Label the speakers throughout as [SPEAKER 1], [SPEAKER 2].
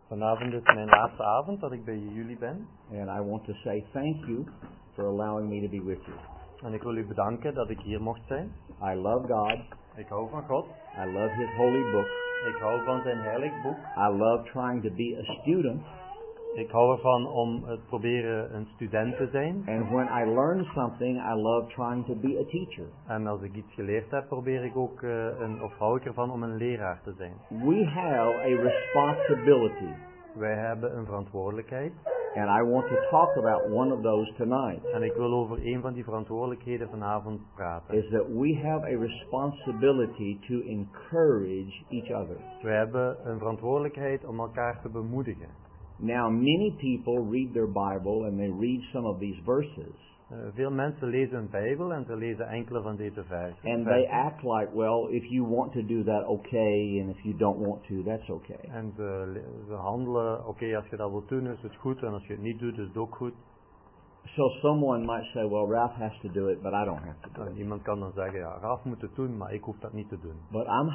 [SPEAKER 1] Vanavond is mijn laatste avond dat ik bij jullie ben.
[SPEAKER 2] And I want to say thank you for allowing me to be with you.
[SPEAKER 1] En ik wil u bedanken dat ik hier mocht zijn.
[SPEAKER 2] I love God.
[SPEAKER 1] Ik hou van God.
[SPEAKER 2] I love His holy book.
[SPEAKER 1] Ik hou van zijn heilig boek.
[SPEAKER 2] I love trying to be a student.
[SPEAKER 1] Ik hou ervan om het proberen een student te zijn.
[SPEAKER 2] And when I learn something, I love trying to be a teacher.
[SPEAKER 1] En als ik iets geleerd heb, probeer ik ook of hou ik ervan om een leraar te zijn.
[SPEAKER 2] We have a responsibility.
[SPEAKER 1] Wij hebben een verantwoordelijkheid.
[SPEAKER 2] And I want to talk about one of those tonight.
[SPEAKER 1] En ik wil over een van die verantwoordelijkheden vanavond praten.
[SPEAKER 2] Is that we have a responsibility to encourage each other.
[SPEAKER 1] Wij hebben een verantwoordelijkheid om elkaar te bemoedigen.
[SPEAKER 2] Now, many people read their Bible and they read some of these verses.
[SPEAKER 1] Veel mensen lezen een Bijbel en ze lezen enkele van deze versen.
[SPEAKER 2] And they act like, well, if you want to do that, okay, and if you don't want to, that's okay.
[SPEAKER 1] En ze handelen, oké, als je dat wilt doen is het goed en als je het niet doet is het ook goed.
[SPEAKER 2] So someone might say, well, Ralph has to do it, but I don't have to do it.
[SPEAKER 1] Iemand kan dan zeggen, ja, Ralph moet het doen, maar ik hoef dat niet te doen.
[SPEAKER 2] But I'm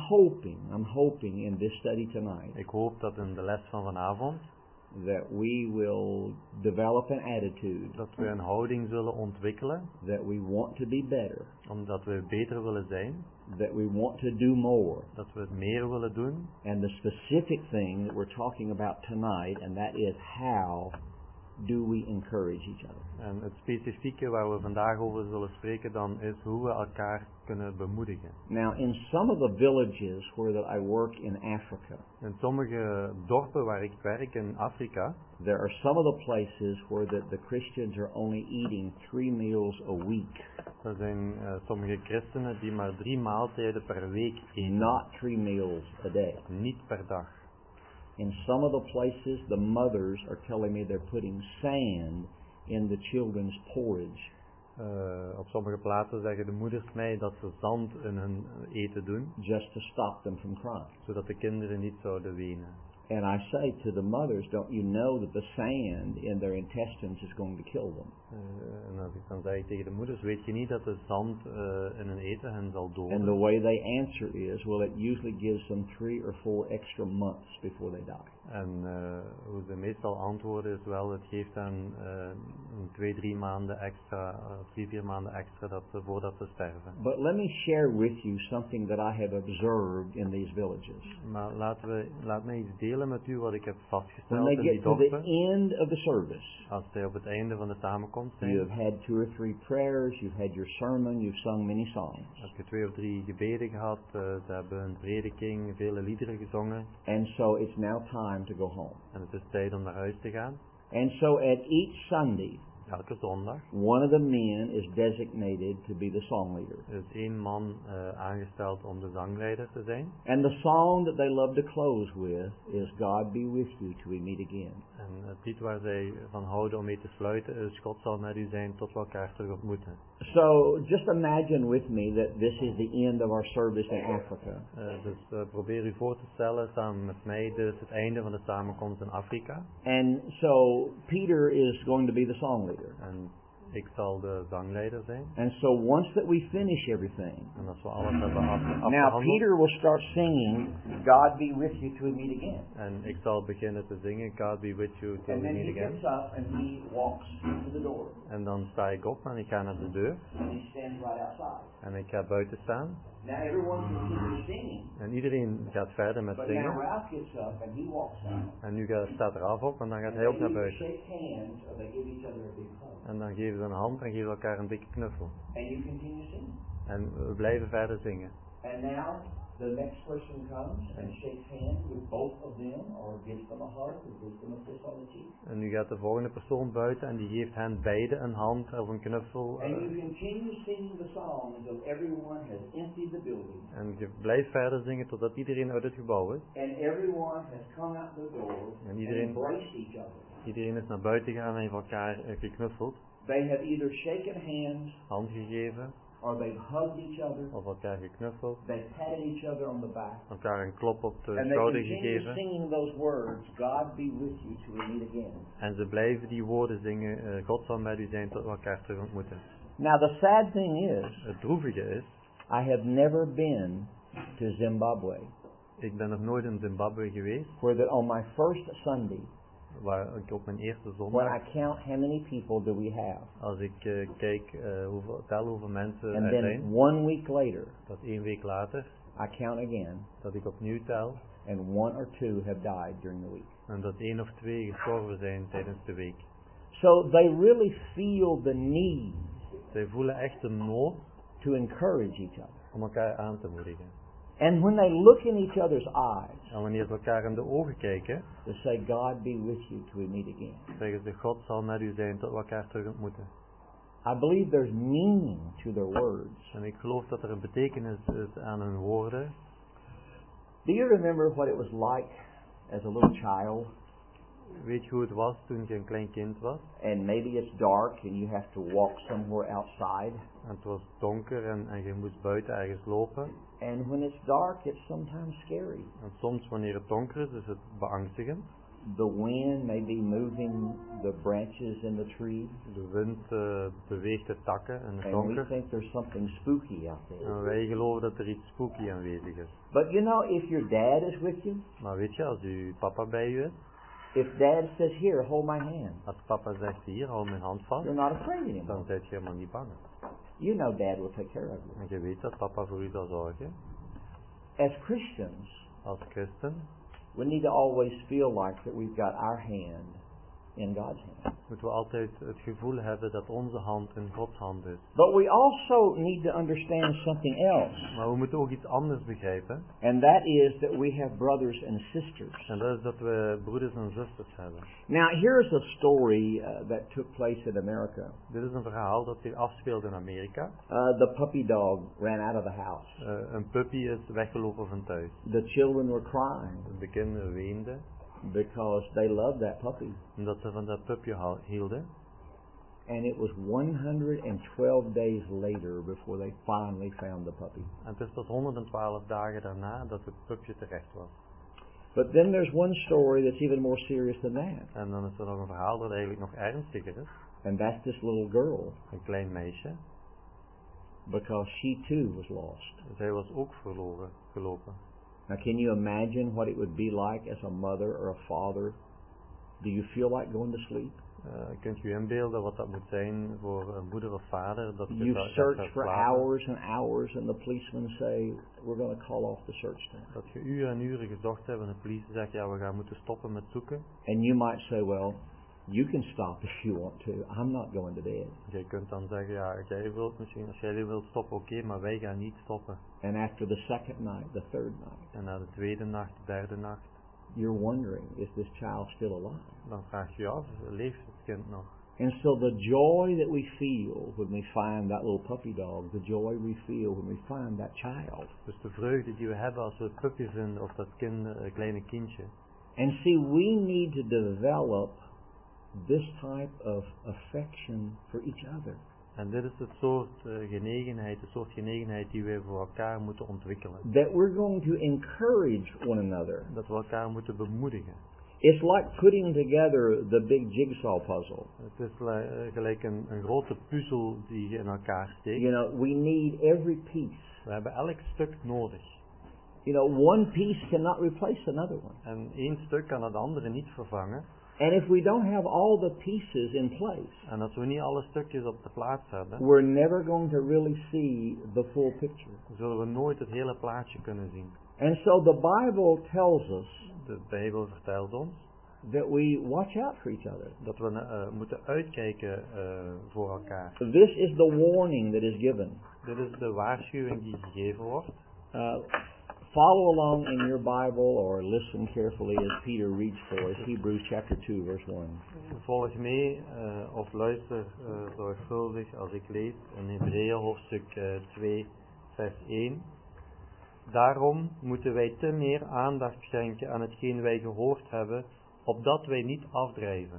[SPEAKER 2] hoping in this study tonight.
[SPEAKER 1] Ik hoop dat in de les van vanavond
[SPEAKER 2] that we will develop an attitude.
[SPEAKER 1] Dat we een houding zullen ontwikkelen.
[SPEAKER 2] That we want to be better.
[SPEAKER 1] Omdat we beter willen zijn.
[SPEAKER 2] That we want to do more.
[SPEAKER 1] Dat we het meer willen doen.
[SPEAKER 2] And the specific thing that we're talking about tonight, and that is how do we encourage each other.
[SPEAKER 1] En het specifieke waar we vandaag over zullen spreken dan is hoe we elkaar kunnen bemoedigen.
[SPEAKER 2] Now in some of the villages where that I work in Africa.
[SPEAKER 1] In sommige dorpen waar ik werk in Afrika.
[SPEAKER 2] There are some of the places where the Christians are only eating 3 meals a week.
[SPEAKER 1] Er zijn sommige christenen die maar 3 maaltijden per week eten.
[SPEAKER 2] Not 3 meals a day.
[SPEAKER 1] Niet per dag.
[SPEAKER 2] In some of the places, the mothers are telling me they're putting sand in the children's porridge.
[SPEAKER 1] Op sommige plaatsen zeggen de moeders mij dat ze zand in hun eten doen.
[SPEAKER 2] Just to stop them from crying.
[SPEAKER 1] Zodat de kinderen niet zouden wenen.
[SPEAKER 2] And I say to the mothers, don't you know that the sand in their intestines is going to kill them?
[SPEAKER 1] En als ik dan zeg tegen de moeders, weet je niet dat de zand in hun eten hen zal doden?
[SPEAKER 2] And the way they answer is, well, it usually gives them 3 or 4 extra months before they die.
[SPEAKER 1] En hoe ze meestal antwoorden is wel, het geeft hen 2-3 maanden extra, 3-4 maanden extra voordat ze sterven.
[SPEAKER 2] But let me share with you something that I have observed in these villages.
[SPEAKER 1] Maar laat mij iets delen met u wat ik heb vastgesteld
[SPEAKER 2] in die dorpen. When they get to the end of the service,
[SPEAKER 1] als zij op het einde van de samenkomst zijn,
[SPEAKER 2] you have had 2 or 3 prayers, you've had your sermon, you've sung many songs.
[SPEAKER 1] Heb je 2 of 3 gebeden gehad, ze hebben een prediking, vele liederen gezongen.
[SPEAKER 2] And so it's now time to go home.
[SPEAKER 1] En het is tijd om naar huis te gaan.
[SPEAKER 2] And so at each Sunday,
[SPEAKER 1] elke zondag,
[SPEAKER 2] one of the men is designated to be the song leader.
[SPEAKER 1] Er is 1 man aangesteld om de zangleider te zijn.
[SPEAKER 2] And the song that they love to close with is God be with you till we meet again.
[SPEAKER 1] En het lied waar zij van houden om mee te sluiten is God zal met u zijn tot we elkaar terug ontmoeten.
[SPEAKER 2] So just imagine with me that this is the end of our service in Africa.
[SPEAKER 1] Dus probeer u voor te stellen samen met mij dit het einde van de samenkomst in Afrika.
[SPEAKER 2] And so Peter is going to be the song leader.
[SPEAKER 1] En ik zal de zangleider zijn.
[SPEAKER 2] And so once that we finish everything,
[SPEAKER 1] en als we alles hebben afgehandeld,
[SPEAKER 2] now Peter will start singing, God be with you till we meet again.
[SPEAKER 1] En ik zal beginnen te zingen, God be with you till we meet again.
[SPEAKER 2] And then he gets up and he walks to the door.
[SPEAKER 1] En dan sta ik op en ik ga naar de deur.
[SPEAKER 2] And he stands right outside.
[SPEAKER 1] En ik ga buiten staan.
[SPEAKER 2] Now everyone continues singing.
[SPEAKER 1] En iedereen gaat verder met zingen.
[SPEAKER 2] But now Ralph gets up and he walks out.
[SPEAKER 1] En nu staat Ralph op en dan gaat hij ook naar buiten.
[SPEAKER 2] Shake hands or they give each other a big hug.
[SPEAKER 1] En dan geven ze een hand en geven elkaar een dikke knuffel.
[SPEAKER 2] And you continue singing.
[SPEAKER 1] En we blijven verder zingen.
[SPEAKER 2] And now the next person comes and shakes hands with both of them or gives them a hug or gives them a kiss on the cheek.
[SPEAKER 1] En nu gaat de volgende persoon buiten en die geeft hen beiden een hand of een knuffel.
[SPEAKER 2] And you continue singing the song until everyone has emptied the building.
[SPEAKER 1] En je blijft verder zingen totdat iedereen uit het gebouw is.
[SPEAKER 2] And everyone has come out the door
[SPEAKER 1] en iedereen,
[SPEAKER 2] and embraced each other.
[SPEAKER 1] Iedereen is naar buiten gegaan en heeft elkaar geknuffeld.
[SPEAKER 2] They have either shaken hands,
[SPEAKER 1] hand gegeven,
[SPEAKER 2] or they've hugged each other.
[SPEAKER 1] Of elkaar geknuffeld.
[SPEAKER 2] They patted each other on the back.
[SPEAKER 1] Elkaar een klop op de
[SPEAKER 2] and
[SPEAKER 1] schouder
[SPEAKER 2] they
[SPEAKER 1] gegeven.
[SPEAKER 2] Singing those words, God be with you till we meet again.
[SPEAKER 1] En ze blijven die woorden zingen. God zal met u zijn tot we elkaar terug ontmoeten.
[SPEAKER 2] Now the sad thing is,
[SPEAKER 1] het droevige is,
[SPEAKER 2] I have never been to Zimbabwe.
[SPEAKER 1] Ik ben nog nooit in Zimbabwe geweest,
[SPEAKER 2] where that on my first Sunday,
[SPEAKER 1] waar ik op mijn eerste
[SPEAKER 2] when
[SPEAKER 1] zondag,
[SPEAKER 2] I count how many people do we have,
[SPEAKER 1] als ik kijk hoeveel mensen
[SPEAKER 2] and
[SPEAKER 1] er
[SPEAKER 2] then
[SPEAKER 1] zijn,
[SPEAKER 2] 1 week later,
[SPEAKER 1] dat 1 week later,
[SPEAKER 2] I count again,
[SPEAKER 1] dat ik opnieuw tel,
[SPEAKER 2] and 1 or 2 have died during the week.
[SPEAKER 1] en dat 1 of 2 gestorven zijn tijdens de week.
[SPEAKER 2] So they really feel the need
[SPEAKER 1] Zij voelen echt de nood
[SPEAKER 2] to encourage each other.
[SPEAKER 1] om elkaar aan te moedigen.
[SPEAKER 2] And when they look in each other's eyes,
[SPEAKER 1] En wanneer ze elkaar in de ogen kijken,
[SPEAKER 2] they say, God be with you till we meet again.
[SPEAKER 1] zeggen ze, God zal met u zijn tot we elkaar terug ontmoeten.
[SPEAKER 2] I believe there's meaning to their words.
[SPEAKER 1] En ik geloof dat er een betekenis is aan hun woorden.
[SPEAKER 2] Do you remember what it was like as a little child?
[SPEAKER 1] Weet je hoe het was toen je een klein kind was?
[SPEAKER 2] And maybe it's dark and you have to walk somewhere outside.
[SPEAKER 1] En het was donker en je moest buiten ergens lopen.
[SPEAKER 2] And when it's dark, it's sometimes scary.
[SPEAKER 1] En soms wanneer het donker is het beangstigend.
[SPEAKER 2] The wind may be moving the branches in the tree.
[SPEAKER 1] De wind beweegt de takken in het
[SPEAKER 2] And we
[SPEAKER 1] donker.
[SPEAKER 2] think there's something spooky out there.
[SPEAKER 1] En wij geloven dat er iets spooky aanwezig is.
[SPEAKER 2] But you know, if your dad is with you,
[SPEAKER 1] Maar weet je, als uw papa bij u is,
[SPEAKER 2] if dad says, here, hold my hand,
[SPEAKER 1] als papa zegt hier, hou mijn hand vast,
[SPEAKER 2] you're not afraid anymore.
[SPEAKER 1] dan ben je helemaal niet bang.
[SPEAKER 2] You know dad will take care of you.
[SPEAKER 1] En je weet dat papa voor u zal zorgen.
[SPEAKER 2] As Christians,
[SPEAKER 1] Als christen
[SPEAKER 2] we need to always feel like that we've got our hand in God's hand.
[SPEAKER 1] moeten we altijd het gevoel hebben dat onze hand in Gods hand is.
[SPEAKER 2] But we also need to understand something else,
[SPEAKER 1] Maar we moeten ook iets anders begrijpen.
[SPEAKER 2] and that is that we have brothers and sisters.
[SPEAKER 1] En dat is dat we broeders en zusters hebben.
[SPEAKER 2] Now, here's a story that took place in America.
[SPEAKER 1] Dit is een verhaal dat zich afspeelt in Amerika.
[SPEAKER 2] The puppy dog ran out of the house.
[SPEAKER 1] Een puppy is weggelopen van thuis.
[SPEAKER 2] The children were crying
[SPEAKER 1] De kinderen weenden
[SPEAKER 2] because they loved that puppy.
[SPEAKER 1] omdat ze van dat puppy hielden.
[SPEAKER 2] And it was 112 days later before they finally found the puppy.
[SPEAKER 1] En het is tot 112 dagen daarna dat het puppy terecht was.
[SPEAKER 2] But then there's one story that's even more serious than that.
[SPEAKER 1] En dan is er nog een verhaal dat eigenlijk nog ernstiger is.
[SPEAKER 2] And that's this little girl,
[SPEAKER 1] Een klein meisje.
[SPEAKER 2] because she too was lost.
[SPEAKER 1] Zij was ook verloren gelopen.
[SPEAKER 2] Now, can you imagine what it would be like as a mother or a father? Do you feel like going to sleep?
[SPEAKER 1] Kunt u inbeelden wat dat moet zijn voor een moeder of vader? Dat je
[SPEAKER 2] You've
[SPEAKER 1] gaat
[SPEAKER 2] searched for
[SPEAKER 1] slapen,
[SPEAKER 2] hours and hours, and the policemen say, we're going to call off the search now.
[SPEAKER 1] dat je uren en uren gezocht hebt en de politie zegt, ja, we gaan moeten stoppen met zoeken.
[SPEAKER 2] And you might say, well, you can stop if you want to. I'm not going to bed.
[SPEAKER 1] Je kunt dan zeggen, ja, jij wilt misschien, als jij wilt stoppen, oké, maar wij gaan niet stoppen.
[SPEAKER 2] And after the second night, the third night,
[SPEAKER 1] En na de tweede nacht, de derde nacht,
[SPEAKER 2] you're wondering, is this child still alive?
[SPEAKER 1] dan vraag je je af, leeft het kind nog?
[SPEAKER 2] And so the joy that we feel when we find that little puppy dog, the joy we feel when we find that child.
[SPEAKER 1] Dus de vreugde die we hebben als we het puppy vinden of dat kleine kindje.
[SPEAKER 2] And see, we need to develop this type of affection for each other.
[SPEAKER 1] En dit is het soort genegenheid die we voor elkaar moeten ontwikkelen.
[SPEAKER 2] That we're going to encourage one another.
[SPEAKER 1] Dat we elkaar moeten bemoedigen.
[SPEAKER 2] It's like putting together the big jigsaw puzzle.
[SPEAKER 1] Het is gelijk een grote puzzel die je in elkaar steekt.
[SPEAKER 2] You know, we need every piece.
[SPEAKER 1] We hebben elk stuk nodig.
[SPEAKER 2] You know, one piece cannot replace another one.
[SPEAKER 1] En één stuk kan het andere niet vervangen.
[SPEAKER 2] And if we don't have all the pieces in place,
[SPEAKER 1] En als we niet alle stukjes op de plaats hebben,
[SPEAKER 2] we're never going to really see the full picture.
[SPEAKER 1] zullen we nooit het hele plaatje kunnen zien.
[SPEAKER 2] And so the Bible tells us
[SPEAKER 1] De Bijbel vertelt ons
[SPEAKER 2] that we watch out for each other.
[SPEAKER 1] dat we moeten uitkijken voor elkaar.
[SPEAKER 2] This is the warning that is given.
[SPEAKER 1] Dit is de waarschuwing die gegeven wordt.
[SPEAKER 2] Follow along in your Bible or listen carefully as Peter reads for us, Hebrews chapter 2, verse 1.
[SPEAKER 1] Volg mee of luister zorgvuldig als ik lees in Hebreeën hoofdstuk 2, vers 1. Daarom moeten wij te meer aandacht schenken aan hetgeen wij gehoord hebben, opdat wij niet afdrijven.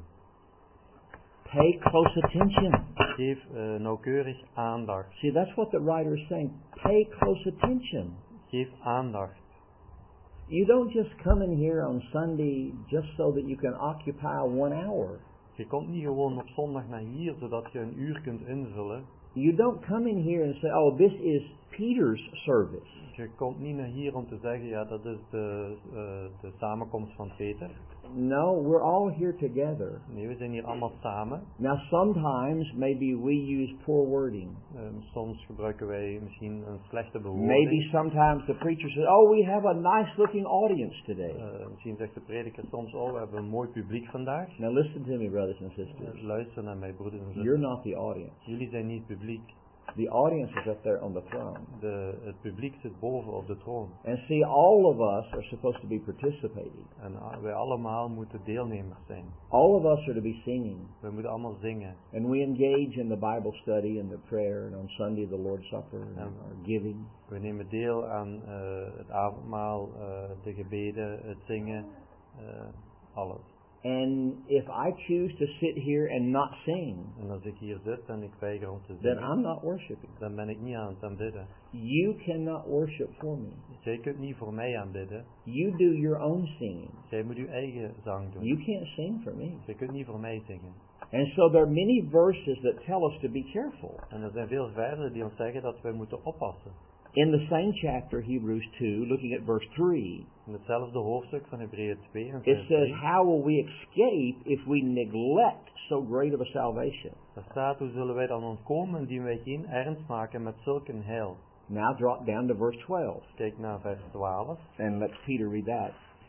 [SPEAKER 2] Pay close attention.
[SPEAKER 1] Geef nauwkeurig aandacht.
[SPEAKER 2] See, that's what the writer is saying. Pay close attention.
[SPEAKER 1] Geef aandacht.
[SPEAKER 2] You don't just come in here on Sunday just so that you can occupy 1 hour.
[SPEAKER 1] Je komt niet gewoon op zondag naar hier, zodat je een uur kunt invullen.
[SPEAKER 2] You don't come in here and say, oh, this is Peter's service.
[SPEAKER 1] Je komt niet naar hier om te zeggen, ja, dat is de samenkomst van Peter.
[SPEAKER 2] No, we're all here together.
[SPEAKER 1] Nee, we zijn hier allemaal samen.
[SPEAKER 2] Now, sometimes maybe we use poor wording.
[SPEAKER 1] Soms gebruiken wij misschien een slechte bewoording.
[SPEAKER 2] Maybe sometimes the preacher says, oh, we have a nice-looking audience today.
[SPEAKER 1] Misschien zegt de prediker soms, oh, we hebben een mooi publiek vandaag.
[SPEAKER 2] Now, listen to me, brothers and sisters.
[SPEAKER 1] Luister naar mij, broeders en
[SPEAKER 2] You're
[SPEAKER 1] zusters.
[SPEAKER 2] not the audience.
[SPEAKER 1] Jullie zijn niet publiek.
[SPEAKER 2] The audience is up there on the throne.
[SPEAKER 1] Het publiek zit boven op de troon.
[SPEAKER 2] And see, all of us are supposed to be participating.
[SPEAKER 1] En wij allemaal moeten deelnemers zijn.
[SPEAKER 2] All of us are to be singing.
[SPEAKER 1] We moeten allemaal zingen.
[SPEAKER 2] And we engage in the Bible study and the prayer and on Sunday the Lord's Supper and our giving.
[SPEAKER 1] We nemen deel aan het avondmaal, de gebeden, het zingen, alles.
[SPEAKER 2] And if I choose to sit here and not sing,
[SPEAKER 1] En als ik hier zit en ik weiger om te
[SPEAKER 2] then
[SPEAKER 1] zingen,
[SPEAKER 2] I'm not worshiping.
[SPEAKER 1] dan ben ik niet aan het aanbidden.
[SPEAKER 2] You cannot worship for me.
[SPEAKER 1] Jij kunt niet voor mij aanbidden.
[SPEAKER 2] You do your own singing.
[SPEAKER 1] Jij moet uw eigen zang doen.
[SPEAKER 2] You can't sing for me.
[SPEAKER 1] Jij kunt niet voor mij zingen.
[SPEAKER 2] And so there are many verses that tell us to be careful.
[SPEAKER 1] En er zijn veel versen die ons zeggen dat wij moeten oppassen.
[SPEAKER 2] In the same chapter, Hebrews 2, looking at verse 3,
[SPEAKER 1] In hetzelfde hoofdstuk van Hebreeën 2 en
[SPEAKER 2] it
[SPEAKER 1] vers
[SPEAKER 2] says,
[SPEAKER 1] 3,
[SPEAKER 2] how will we escape if we neglect so great of a salvation?
[SPEAKER 1] daar staat, hoe zullen wij dan ontkomen indien wij geen ernst maken met zulk een heil?
[SPEAKER 2] Now drop down to verse 12,
[SPEAKER 1] Kijk naar vers 12.
[SPEAKER 2] and let Peter read that.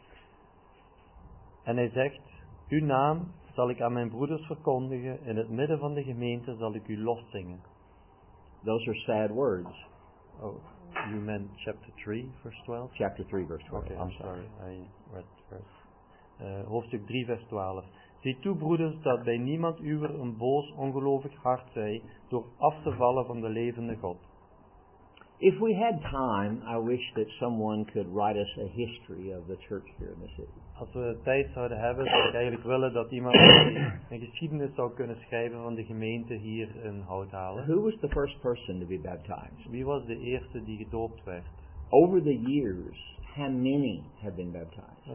[SPEAKER 1] En hij zegt, uw naam zal ik aan mijn broeders verkondigen, in het midden van de gemeente zal ik u loszingen.
[SPEAKER 2] Those are sad words.
[SPEAKER 1] Oh, you meant chapter 3, verse 12?
[SPEAKER 2] Chapter 3, verse 12.
[SPEAKER 1] Okay, I'm sorry, I read verse. Hoofdstuk 3, vers 12. Zie toe, broeders, dat bij niemand uwer een boos, ongelovig hart zij, door af te vallen van de levende God.
[SPEAKER 2] If we had time, I wish that someone could write us a history of the church here in the city.
[SPEAKER 1] Als we tijd zouden hebben, zou ik eigenlijk willen dat iemand een geschiedenis zou kunnen schrijven van de gemeente hier in Houthalen.
[SPEAKER 2] Who was the first person to be baptized?
[SPEAKER 1] Wie was de eerste die gedoopt werd?
[SPEAKER 2] Over the years, how many have been baptized?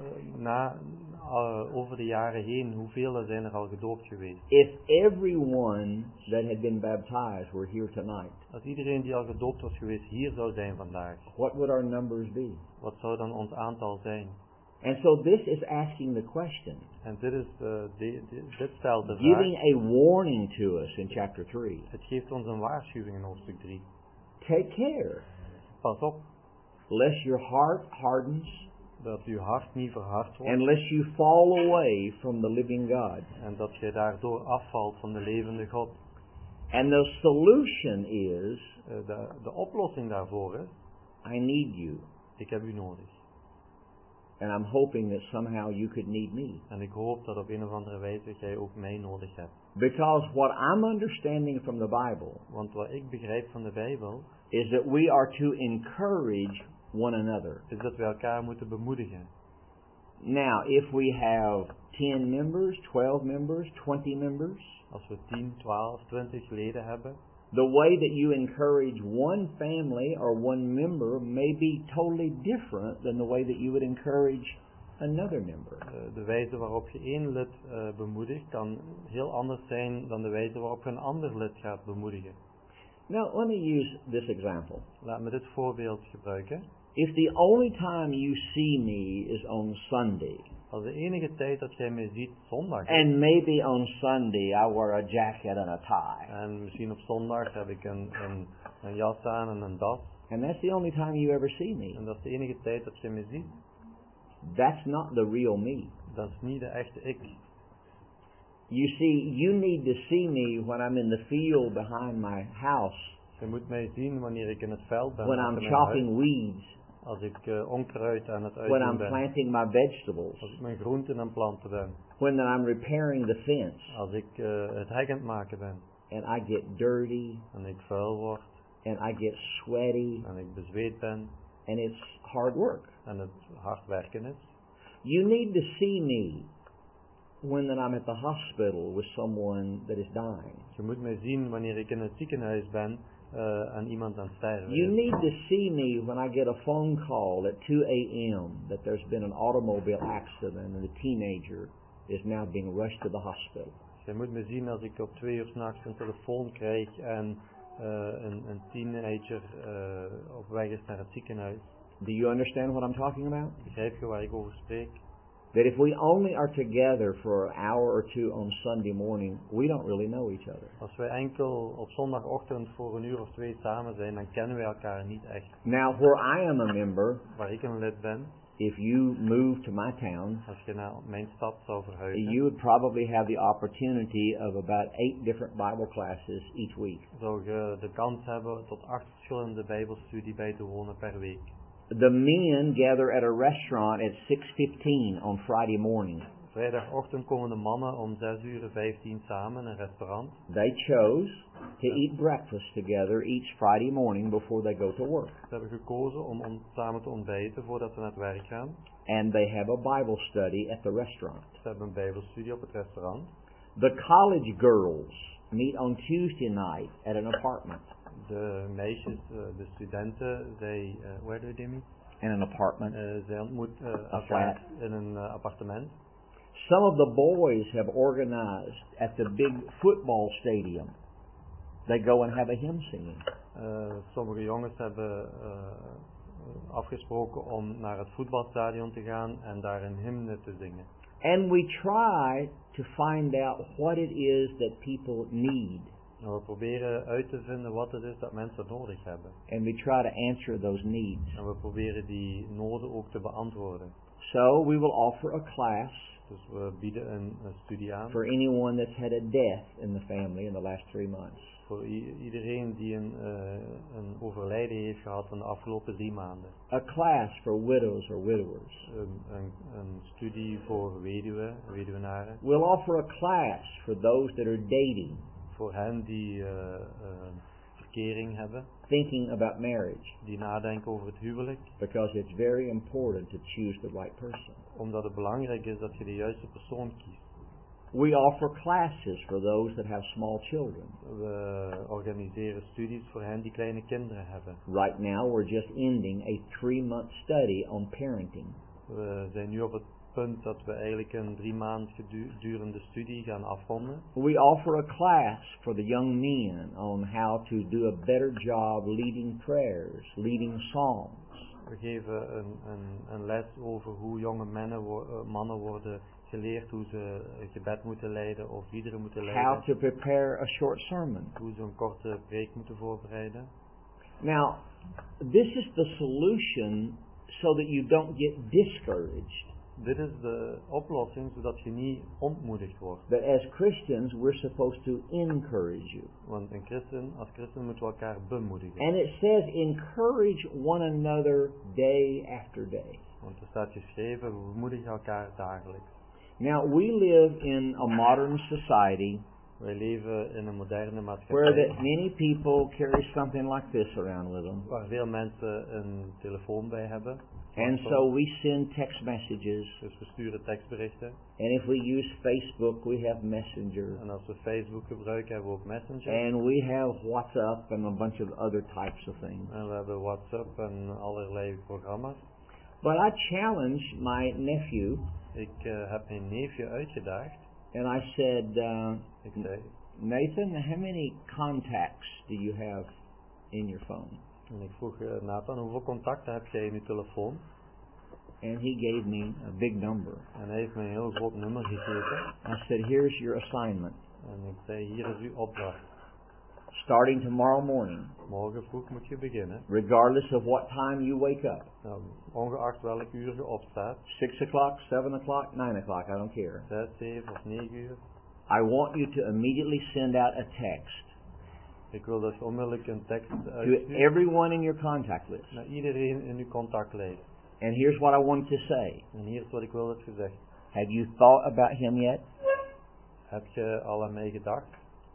[SPEAKER 1] Over de jaren heen, hoeveel zijn er al gedoopt geweest?
[SPEAKER 2] If everyone that had been baptized were here tonight,
[SPEAKER 1] Als iedereen die al gedoopt was geweest hier zou zijn vandaag,
[SPEAKER 2] what would our numbers be?
[SPEAKER 1] wat zou dan ons aantal zijn?
[SPEAKER 2] And so this is asking the question,
[SPEAKER 1] En dit stelt de
[SPEAKER 2] giving
[SPEAKER 1] vraag.
[SPEAKER 2] a warning to us in chapter 3.
[SPEAKER 1] Het geeft ons een waarschuwing in hoofdstuk 3.
[SPEAKER 2] Take care,
[SPEAKER 1] Pas op
[SPEAKER 2] lest your heart hardens,
[SPEAKER 1] dat uw hart niet verhard wordt
[SPEAKER 2] and lest you fall away from the living God.
[SPEAKER 1] en dat je daardoor afvalt van de levende God.
[SPEAKER 2] And the solution is,
[SPEAKER 1] De oplossing daarvoor is,
[SPEAKER 2] I need you.
[SPEAKER 1] ik heb u nodig.
[SPEAKER 2] And I'm hoping that somehow you could need me.
[SPEAKER 1] En ik hoop dat op een of andere wijze jij ook mij nodig hebt.
[SPEAKER 2] Because what I'm understanding from the Bible
[SPEAKER 1] Want wat ik begrijp van de Bijbel,
[SPEAKER 2] is that we are to encourage one another.
[SPEAKER 1] is dat we elkaar moeten bemoedigen.
[SPEAKER 2] Now, if we have 10 members, 12 members, 20 members,
[SPEAKER 1] Als we 10, 12, 20 leden hebben,
[SPEAKER 2] the way that you encourage one family or one member may be totally different than the way that you would encourage another member.
[SPEAKER 1] de wijze waarop je één lid bemoedigt kan heel anders zijn dan de wijze waarop je een ander lid gaat bemoedigen.
[SPEAKER 2] Now, let me use this example.
[SPEAKER 1] Laat me dit voorbeeld gebruiken.
[SPEAKER 2] If the only time you see me is on Sunday,
[SPEAKER 1] Als de enige tijd dat jij mij ziet zondag is,
[SPEAKER 2] and maybe on Sunday I wear a jacket and a tie,
[SPEAKER 1] en misschien op zondag heb ik een jas aan en een das,
[SPEAKER 2] and that's the only time you ever see me,
[SPEAKER 1] en dat is de enige tijd dat je mij ziet,
[SPEAKER 2] that's not the real me.
[SPEAKER 1] dat is niet de echte ik.
[SPEAKER 2] You see, you need to see me when I'm in the field behind my house,
[SPEAKER 1] Je moet mij zien wanneer ik in het veld ben,
[SPEAKER 2] when
[SPEAKER 1] achter
[SPEAKER 2] I'm
[SPEAKER 1] mijn huis,
[SPEAKER 2] chopping weeds,
[SPEAKER 1] als ik onkruid aan het
[SPEAKER 2] when
[SPEAKER 1] uitdoen
[SPEAKER 2] I'm
[SPEAKER 1] ben,
[SPEAKER 2] planting my vegetables,
[SPEAKER 1] als ik mijn groenten aan het planten ben,
[SPEAKER 2] when I'm repairing the fence,
[SPEAKER 1] als ik het hek aan het maken ben,
[SPEAKER 2] and I get dirty,
[SPEAKER 1] en ik vuil word,
[SPEAKER 2] and I get sweaty,
[SPEAKER 1] en ik bezweet ben,
[SPEAKER 2] and it's hard work.
[SPEAKER 1] en het hard werken is.
[SPEAKER 2] You need to see me when I'm at the hospital with someone that is dying.
[SPEAKER 1] Je moet mij zien wanneer ik in het ziekenhuis ben en iemand aan het sterven
[SPEAKER 2] You
[SPEAKER 1] is.
[SPEAKER 2] need to see me when I get a phone call at 2 a.m. that there's been an automobile accident and the teenager is now being rushed to the hospital.
[SPEAKER 1] Je moet me zien als ik op 2 uur 's nachts een telefoon krijg en een teenager op weg is naar het ziekenhuis.
[SPEAKER 2] Do you understand what I'm talking about?
[SPEAKER 1] Begrijp je waar ik over spreek?
[SPEAKER 2] That if we only are together for an hour or two on Sunday morning, we don't really know each other.
[SPEAKER 1] Als wij enkel op zondagochtend voor 1 uur of 2 samen zijn, dan kennen wij elkaar niet echt.
[SPEAKER 2] Now, where I am a member,
[SPEAKER 1] Waar ik een lid ben,
[SPEAKER 2] if you move to my town,
[SPEAKER 1] als je naar mijn stad zou verhuizen,
[SPEAKER 2] you would probably have the opportunity of about 8 different Bible classes each week.
[SPEAKER 1] zou je de kans hebben tot 8 verschillende bijbelstudie bij te wonen per week.
[SPEAKER 2] The men gather at a restaurant at 6:15 on Friday morning.
[SPEAKER 1] Vrijdagochtend komen de mannen om 6:15 samen in een restaurant.
[SPEAKER 2] They chose to eat breakfast together each Friday morning before they go to work.
[SPEAKER 1] Ze hebben gekozen om samen te ontbijten voordat ze naar het werk gaan.
[SPEAKER 2] And they have a Bible study at the restaurant.
[SPEAKER 1] Ze hebben een bijbelstudie op het restaurant.
[SPEAKER 2] The college girls meet on Tuesday night at an apartment.
[SPEAKER 1] De meisjes, de studenten, where do they meet?
[SPEAKER 2] In an apartment.
[SPEAKER 1] Zij ontmoeten
[SPEAKER 2] A
[SPEAKER 1] elkaar
[SPEAKER 2] flat.
[SPEAKER 1] in een appartement.
[SPEAKER 2] Some of the boys have organized at the big football stadium. They go and have a hymn singing.
[SPEAKER 1] Sommige jongens hebben afgesproken om naar het voetbalstadion te gaan en daar een hymne te zingen.
[SPEAKER 2] And we try to find out what it is that people need.
[SPEAKER 1] En we proberen uit te vinden wat het is dat mensen nodig hebben.
[SPEAKER 2] And we try to answer those needs.
[SPEAKER 1] En we proberen die noden ook te beantwoorden.
[SPEAKER 2] So we will offer a class
[SPEAKER 1] Dus we bieden een studie aan
[SPEAKER 2] for anyone that's had a death in the family in the last 3 months.
[SPEAKER 1] voor iedereen die een overlijden heeft gehad in de afgelopen 3 maanden.
[SPEAKER 2] A class for widows or widowers.
[SPEAKER 1] Een studie voor weduwenaren.
[SPEAKER 2] We'll offer a class for those that are dating,
[SPEAKER 1] Voor hen die verkering hebben,
[SPEAKER 2] thinking about marriage,
[SPEAKER 1] die nadenken over het huwelijk.
[SPEAKER 2] because it's very important to choose the right person.
[SPEAKER 1] Omdat het belangrijk is dat je de juiste persoon kiest.
[SPEAKER 2] We offer classes for those that have small children.
[SPEAKER 1] We organiseren studies voor hen die kleine kinderen hebben.
[SPEAKER 2] Right now we're just ending a 3-month study on parenting.
[SPEAKER 1] We zijn nu op het punt dat we eigenlijk een 3 maand durende studie gaan afronden.
[SPEAKER 2] We offer a class for the young men on how to do a better job leading prayers, leading songs.
[SPEAKER 1] We geven een les over hoe jonge mannen worden geleerd hoe ze gebed moeten leiden of liederen moeten leiden.
[SPEAKER 2] How to prepare a short sermon.
[SPEAKER 1] Hoe ze een korte preek moeten voorbereiden.
[SPEAKER 2] Now, this is the solution so that you don't get discouraged.
[SPEAKER 1] Dit is de oplossing zodat je niet ontmoedigd wordt.
[SPEAKER 2] But as Christians, we're supposed to encourage you.
[SPEAKER 1] Want als christen moeten we elkaar bemoedigen.
[SPEAKER 2] And it says, encourage one another day after day.
[SPEAKER 1] Want er staat geschreven, we bemoedigen elkaar dagelijks.
[SPEAKER 2] Now, we live in a modern society
[SPEAKER 1] Wij leven in een moderne
[SPEAKER 2] where
[SPEAKER 1] maatschappij.
[SPEAKER 2] that many people carry something like this around with them.
[SPEAKER 1] Waar veel mensen een telefoon bij hebben.
[SPEAKER 2] And so we send text messages.
[SPEAKER 1] Dus we sturen tekstberichten.
[SPEAKER 2] And if we use Facebook, we have Messenger.
[SPEAKER 1] En als we Facebook gebruiken, hebben we ook Messenger.
[SPEAKER 2] And we have WhatsApp and a bunch of other types of things.
[SPEAKER 1] En we hebben WhatsApp en allerlei programma's.
[SPEAKER 2] But I challenged my nephew.
[SPEAKER 1] Ik heb mijn neefje uitgedaagd.
[SPEAKER 2] And I said,
[SPEAKER 1] Ik zei,
[SPEAKER 2] Nathan, how many contacts do you have in your phone?
[SPEAKER 1] en ik vroeg Nathan, hoeveel contacten heb jij in je telefoon?
[SPEAKER 2] And he gave me a big number.
[SPEAKER 1] En hij heeft me een heel groot nummer gegeven.
[SPEAKER 2] I said, here's your assignment.
[SPEAKER 1] En ik zei, hier is uw opdracht.
[SPEAKER 2] Starting tomorrow morning,
[SPEAKER 1] Morgen vroeg moet je beginnen.
[SPEAKER 2] regardless of what time you wake up.
[SPEAKER 1] Nou, ongeacht welk uur je opstaat.
[SPEAKER 2] 6 o'clock, 7 o'clock, 9 o'clock, I don't care.
[SPEAKER 1] 6, 7 of 9 uur.
[SPEAKER 2] I want you to immediately send out a text
[SPEAKER 1] Ik wil dat je onmiddellijk een tekst
[SPEAKER 2] to
[SPEAKER 1] uitstuurt
[SPEAKER 2] everyone in your contact list.
[SPEAKER 1] naar iedereen in uw contactlijst.
[SPEAKER 2] And here's what I want to say.
[SPEAKER 1] En hier is wat ik wil dat je zegt.
[SPEAKER 2] Have you thought about him yet?
[SPEAKER 1] Heb je al aan mij gedacht?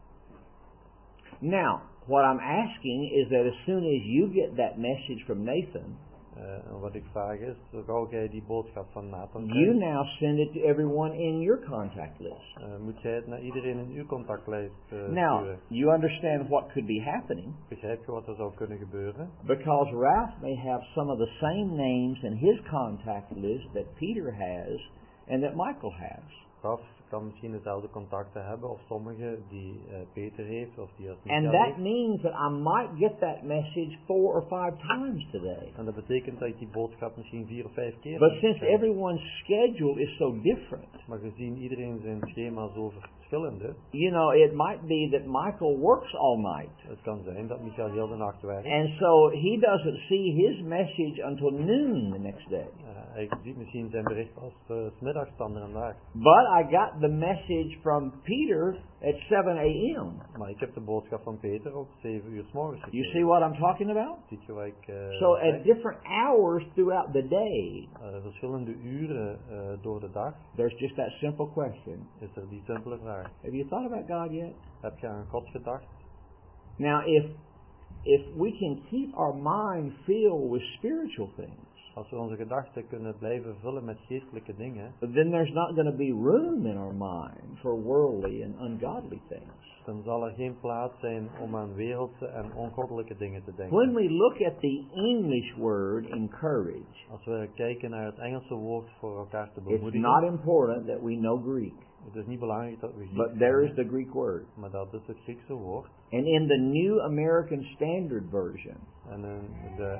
[SPEAKER 2] Now, what I'm asking is that as soon as you get that message from Nathan,
[SPEAKER 1] En wat ik vraag is, zo gauw jij die boodschap van Nathan
[SPEAKER 2] you
[SPEAKER 1] krijgt,
[SPEAKER 2] now send it to everyone in your contact list.
[SPEAKER 1] moet jij het naar iedereen in uw contactlijst
[SPEAKER 2] Now,
[SPEAKER 1] sturen.
[SPEAKER 2] you understand what could be happening
[SPEAKER 1] Begrijp je wat er zou kunnen gebeuren?
[SPEAKER 2] because Ralph may have some of the same names in his contact list that Peter has and that Michael has.
[SPEAKER 1] staf kan misschien dezelfde contacten hebben, of sommige die Peter heeft, of die als
[SPEAKER 2] And
[SPEAKER 1] Michael
[SPEAKER 2] that
[SPEAKER 1] heeft.
[SPEAKER 2] means that I might get that message 4 or 5 times today.
[SPEAKER 1] En dat betekent dat ik die boodschap misschien 4 of 5 keer
[SPEAKER 2] But
[SPEAKER 1] moet
[SPEAKER 2] since
[SPEAKER 1] krijgen.
[SPEAKER 2] everyone's schedule is so different,
[SPEAKER 1] Maar gezien iedereen zijn schema zo verschillend is,
[SPEAKER 2] you know, it might be that Michael works all night.
[SPEAKER 1] het kan zijn dat Michael heel de nacht werkt.
[SPEAKER 2] And so he doesn't see his message until noon the next day.
[SPEAKER 1] Hij ziet misschien zijn bericht als 's middags dan en daar.
[SPEAKER 2] But I got the message from Peter at 7 a.m.
[SPEAKER 1] Maar ik heb de boodschap van Peter op 7 uur 's morgens
[SPEAKER 2] You
[SPEAKER 1] gekregen.
[SPEAKER 2] see what I'm talking about?
[SPEAKER 1] Ziet je wat ik
[SPEAKER 2] So
[SPEAKER 1] zeg?
[SPEAKER 2] at different hours throughout the day,
[SPEAKER 1] Verschillende uren door de dag
[SPEAKER 2] there's just that simple question.
[SPEAKER 1] is er die simpele vraag.
[SPEAKER 2] Have you thought about God yet?
[SPEAKER 1] Heb je aan God gedacht?
[SPEAKER 2] Now if we can keep our mind filled with spiritual things,
[SPEAKER 1] Als we onze gedachten kunnen blijven vullen met geestelijke dingen,
[SPEAKER 2] then there's not going to be room in our mind for worldly and ungodly things.
[SPEAKER 1] dan zal er geen plaats zijn om aan wereldse en ongoddelijke dingen te denken.
[SPEAKER 2] When we look at the English word encourage,
[SPEAKER 1] Als we kijken naar het Engelse woord voor elkaar te
[SPEAKER 2] it's
[SPEAKER 1] bemoedigen,
[SPEAKER 2] not important that we know Greek,
[SPEAKER 1] het is niet belangrijk dat we
[SPEAKER 2] but
[SPEAKER 1] Grieks
[SPEAKER 2] there is
[SPEAKER 1] kennen,
[SPEAKER 2] the Greek word.
[SPEAKER 1] maar dat is het Griekse woord.
[SPEAKER 2] And in the New American Standard Version,
[SPEAKER 1] En in de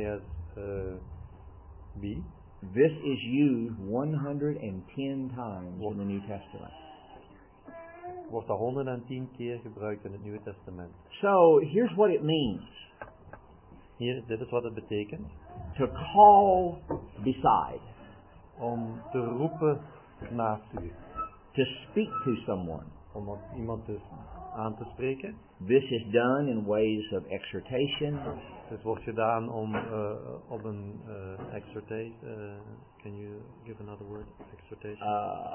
[SPEAKER 1] NASB
[SPEAKER 2] this is used 110 times in the New Testament.
[SPEAKER 1] wordt dat 110 keer gebruikt in het Nieuwe Testament.
[SPEAKER 2] So here's what it means:
[SPEAKER 1] Dit is wat het betekent.
[SPEAKER 2] to call beside,
[SPEAKER 1] Om te roepen naast u.
[SPEAKER 2] to speak to someone.
[SPEAKER 1] Om iemand dus aan te spreken.
[SPEAKER 2] This is done in ways of exhortation,
[SPEAKER 1] Het wordt gedaan om op een exhortation. Can you give another word? Exhortation.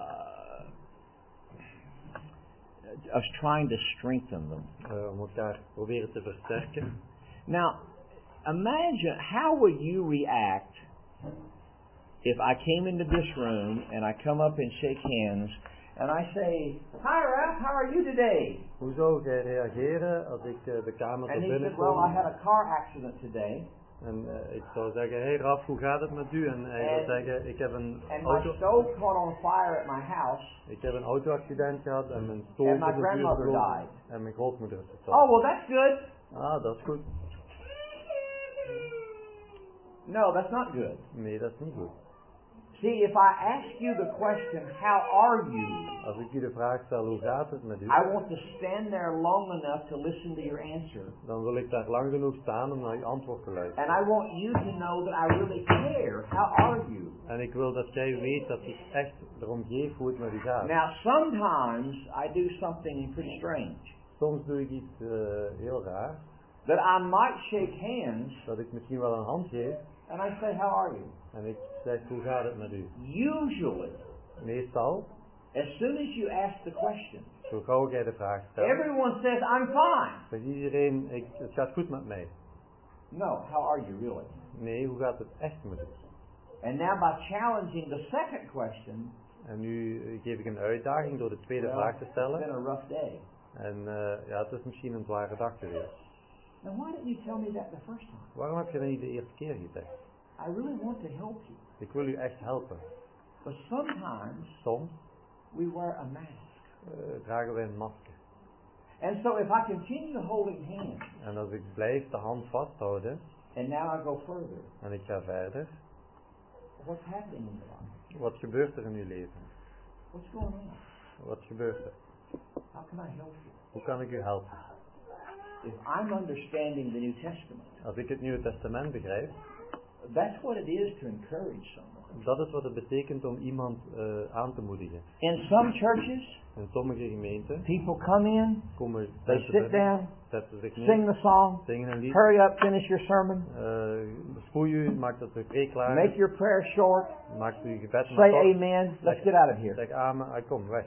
[SPEAKER 2] of trying to strengthen them.
[SPEAKER 1] Om elkaar proberen te versterken.
[SPEAKER 2] Now, imagine, how would you react if I came into this room and I come up and shake hands and I say, "Hi Ralph, how are you today?"
[SPEAKER 1] Hoe zou jij reageren als ik de kamer
[SPEAKER 2] And
[SPEAKER 1] zou
[SPEAKER 2] he said, "Well, I
[SPEAKER 1] binnenkom?
[SPEAKER 2] had a car accident today
[SPEAKER 1] En ik zou zeggen, hey Raf, hoe gaat het met u? En hij zou zeggen, ik heb een
[SPEAKER 2] and my
[SPEAKER 1] auto...
[SPEAKER 2] stove caught on fire at my house."
[SPEAKER 1] Ik heb een auto-accident gehad en mijn stoof
[SPEAKER 2] And my
[SPEAKER 1] op het vuur
[SPEAKER 2] grandmother
[SPEAKER 1] gevlogen.
[SPEAKER 2] died.
[SPEAKER 1] En mijn grootmoeder is
[SPEAKER 2] "Oh,
[SPEAKER 1] gestorven.
[SPEAKER 2] well, that's good."
[SPEAKER 1] Ah, dat is goed.
[SPEAKER 2] No, that's not good.
[SPEAKER 1] Nee, dat is niet goed.
[SPEAKER 2] See, if I ask you the question, "How are you?"
[SPEAKER 1] Als ik u de vraag stel, hoe gaat het met u?
[SPEAKER 2] I want to stand there long enough to listen to your answer.
[SPEAKER 1] Dan wil ik daar lang genoeg staan om naar uw antwoord te luisteren.
[SPEAKER 2] And I want you to know that I really care. How are you?
[SPEAKER 1] En ik wil dat jij weet dat ik echt erom geef hoe het met u gaat.
[SPEAKER 2] Now, sometimes I do something pretty strange.
[SPEAKER 1] Soms doe ik iets heel raar.
[SPEAKER 2] That I might shake hands
[SPEAKER 1] Dat ik misschien wel een hand geef.
[SPEAKER 2] and I say, "How are you?"
[SPEAKER 1] En ik zeg, hoe gaat het met u?
[SPEAKER 2] Usually,
[SPEAKER 1] Meestal,
[SPEAKER 2] as soon as you ask the question,
[SPEAKER 1] zo gauw jij de vraag stelt,
[SPEAKER 2] everyone says, "I'm fine."
[SPEAKER 1] zegt iedereen, het gaat goed met mij.
[SPEAKER 2] No, how are you really?
[SPEAKER 1] Nee, hoe gaat het echt met u?
[SPEAKER 2] And now by challenging the second question,
[SPEAKER 1] En nu geef ik een uitdaging door de tweede
[SPEAKER 2] well,
[SPEAKER 1] vraag te
[SPEAKER 2] it's
[SPEAKER 1] stellen.
[SPEAKER 2] been a rough day.
[SPEAKER 1] En ja, het is misschien een zware dag geweest.
[SPEAKER 2] Now, why didn't you tell me that the first time?
[SPEAKER 1] Waarom heb je dat niet de eerste keer gezegd?
[SPEAKER 2] I really want to help you.
[SPEAKER 1] Ik wil u echt helpen.
[SPEAKER 2] But sometimes
[SPEAKER 1] Soms
[SPEAKER 2] we wear a mask.
[SPEAKER 1] dragen wij een masker.
[SPEAKER 2] And so if I continue holding hands,
[SPEAKER 1] En als ik blijf de hand vasthouden
[SPEAKER 2] and now I go further,
[SPEAKER 1] en ik ga verder,
[SPEAKER 2] what's happening in your life?
[SPEAKER 1] wat gebeurt er in uw leven?
[SPEAKER 2] What's going on?
[SPEAKER 1] Wat gebeurt er?
[SPEAKER 2] How can I help you?
[SPEAKER 1] Hoe kan ik u helpen?
[SPEAKER 2] If I'm understanding the New Testament,
[SPEAKER 1] Als ik het Nieuwe Testament begrijp,
[SPEAKER 2] that's what it is to encourage someone.
[SPEAKER 1] dat is wat het betekent om iemand aan te moedigen.
[SPEAKER 2] In some churches,
[SPEAKER 1] In sommige gemeenten
[SPEAKER 2] people come in,
[SPEAKER 1] komen
[SPEAKER 2] they
[SPEAKER 1] mensen
[SPEAKER 2] sit
[SPEAKER 1] binnen,
[SPEAKER 2] down,
[SPEAKER 1] zetten zich
[SPEAKER 2] sing
[SPEAKER 1] neer,
[SPEAKER 2] the song,
[SPEAKER 1] zingen een lied,
[SPEAKER 2] hurry up, finish your sermon,
[SPEAKER 1] spoei u, maak dat de preek klaar
[SPEAKER 2] make
[SPEAKER 1] is,
[SPEAKER 2] your prayer short,
[SPEAKER 1] maak uw gebed maar
[SPEAKER 2] say
[SPEAKER 1] kort,
[SPEAKER 2] amen, let's get out of here.
[SPEAKER 1] zeg amen, kom weg.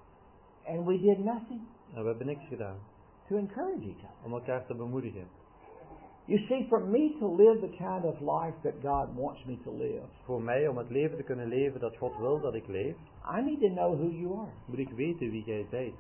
[SPEAKER 2] And we did nothing
[SPEAKER 1] En we hebben niks gedaan
[SPEAKER 2] to encourage each other.
[SPEAKER 1] om elkaar te bemoedigen.
[SPEAKER 2] You see, for me to live the kind of life that God wants me to live,
[SPEAKER 1] Voor mij om het leven te kunnen leven dat God wil dat ik leef,
[SPEAKER 2] I need to know who you are.
[SPEAKER 1] moet ik weten wie jij bent.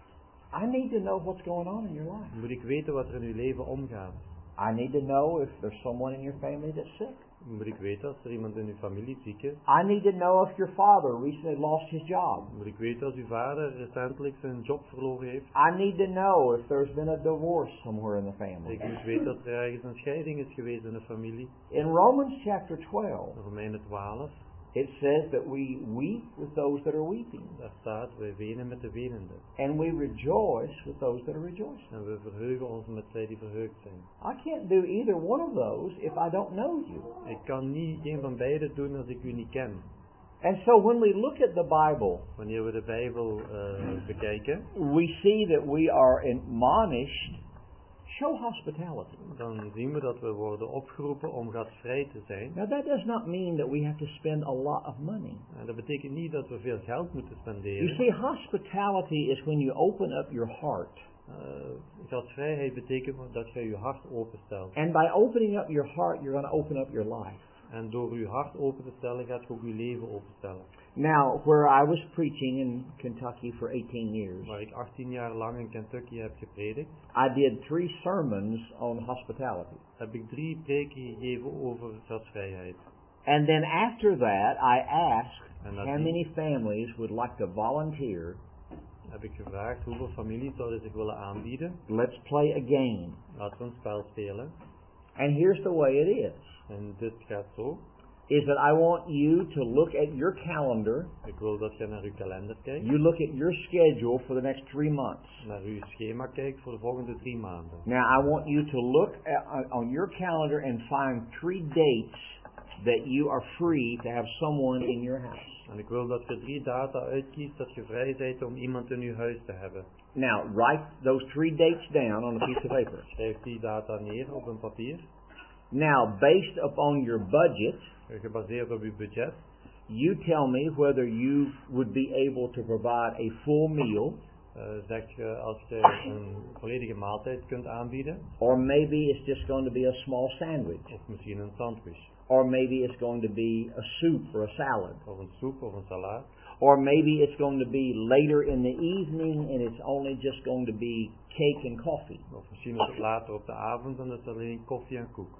[SPEAKER 2] I need to know what's going on in your life.
[SPEAKER 1] Moet ik weten wat er in uw leven omgaat.
[SPEAKER 2] I need to know if there's someone in your family that's sick.
[SPEAKER 1] Moet ik weten als er iemand in uw familie ziek is?
[SPEAKER 2] I need to know if your father recently lost his job.
[SPEAKER 1] Moet ik weten als uw vader recentelijk zijn job verloren heeft?
[SPEAKER 2] I need to know if there's been a divorce somewhere in the family.
[SPEAKER 1] Ik moet weten dat er ergens een scheiding is geweest in de familie.
[SPEAKER 2] In Romans chapter 12,
[SPEAKER 1] In Romeinen 12,
[SPEAKER 2] it says that we weep with those that are weeping,
[SPEAKER 1] daar staat, wij wenen met de wenenden.
[SPEAKER 2] and we rejoice with those that are rejoicing.
[SPEAKER 1] En we verheugen ons met zij die verheugd zijn.
[SPEAKER 2] I can't do either one of those if I don't know you.
[SPEAKER 1] Ik kan geen van beide doen als ik u niet ken.
[SPEAKER 2] And so when we look at the Bible,
[SPEAKER 1] Wanneer we de Bijbel bekijken,
[SPEAKER 2] we see that we are admonished, show hospitality.
[SPEAKER 1] dan zien we dat we worden opgeroepen om gastvrij te zijn.
[SPEAKER 2] Now that does not mean that we have to spend a lot of money.
[SPEAKER 1] En dat betekent niet dat we veel geld moeten
[SPEAKER 2] You
[SPEAKER 1] spenderen.
[SPEAKER 2] see, hospitality is when you open up your heart.
[SPEAKER 1] Gastvrijheid betekent dat je je hart openstelt.
[SPEAKER 2] And by opening up your heart, you're going to open up your life.
[SPEAKER 1] En door je hart open te stellen, gaat je ook je leven openstellen.
[SPEAKER 2] Now, where I was preaching in Kentucky for 18 years,
[SPEAKER 1] Waar ik 18 jaar lang in Kentucky heb gepredikt,
[SPEAKER 2] I did 3 sermons on hospitality.
[SPEAKER 1] heb ik 3 preken gegeven over gastvrijheid.
[SPEAKER 2] And then after that, I asked
[SPEAKER 1] And
[SPEAKER 2] how
[SPEAKER 1] that's it.
[SPEAKER 2] many families would like to volunteer.
[SPEAKER 1] Heb ik gevraagd hoeveel families zouden zich willen aanbieden.
[SPEAKER 2] Let's play a game.
[SPEAKER 1] Laten we een spel spelen.
[SPEAKER 2] And here's the way it is.
[SPEAKER 1] En dit gaat zo.
[SPEAKER 2] Is that I want you to look at your calendar.
[SPEAKER 1] Ik wil dat je naar uw kalender kijkt.
[SPEAKER 2] You look at your schedule for the next 3 months.
[SPEAKER 1] Naar uw schema kijkt voor de volgende 3 maanden.
[SPEAKER 2] Now I want you to look on your calendar and find 3 dates that you are free to have someone in your house.
[SPEAKER 1] En ik wil dat je 3 data uitkiest dat je vrij bent om iemand in uw huis te hebben.
[SPEAKER 2] Now write those 3 dates down on a piece of paper.
[SPEAKER 1] Schrijf die data neer op een papier.
[SPEAKER 2] Now based upon your budget,
[SPEAKER 1] Gebaseerd op uw budget.
[SPEAKER 2] you tell me whether you would be able to provide a full meal,
[SPEAKER 1] Zeg je als je een volledige maaltijd kunt aanbieden.
[SPEAKER 2] or maybe it's just going to be a small sandwich,
[SPEAKER 1] Of misschien een sandwich.
[SPEAKER 2] or maybe it's going to be a soup or a salad,
[SPEAKER 1] Of een soep of een salade.
[SPEAKER 2] or maybe it's going to be later in the evening and it's only just going to be cake and coffee.
[SPEAKER 1] Of misschien is het later op de avond en is het alleen koffie en koek.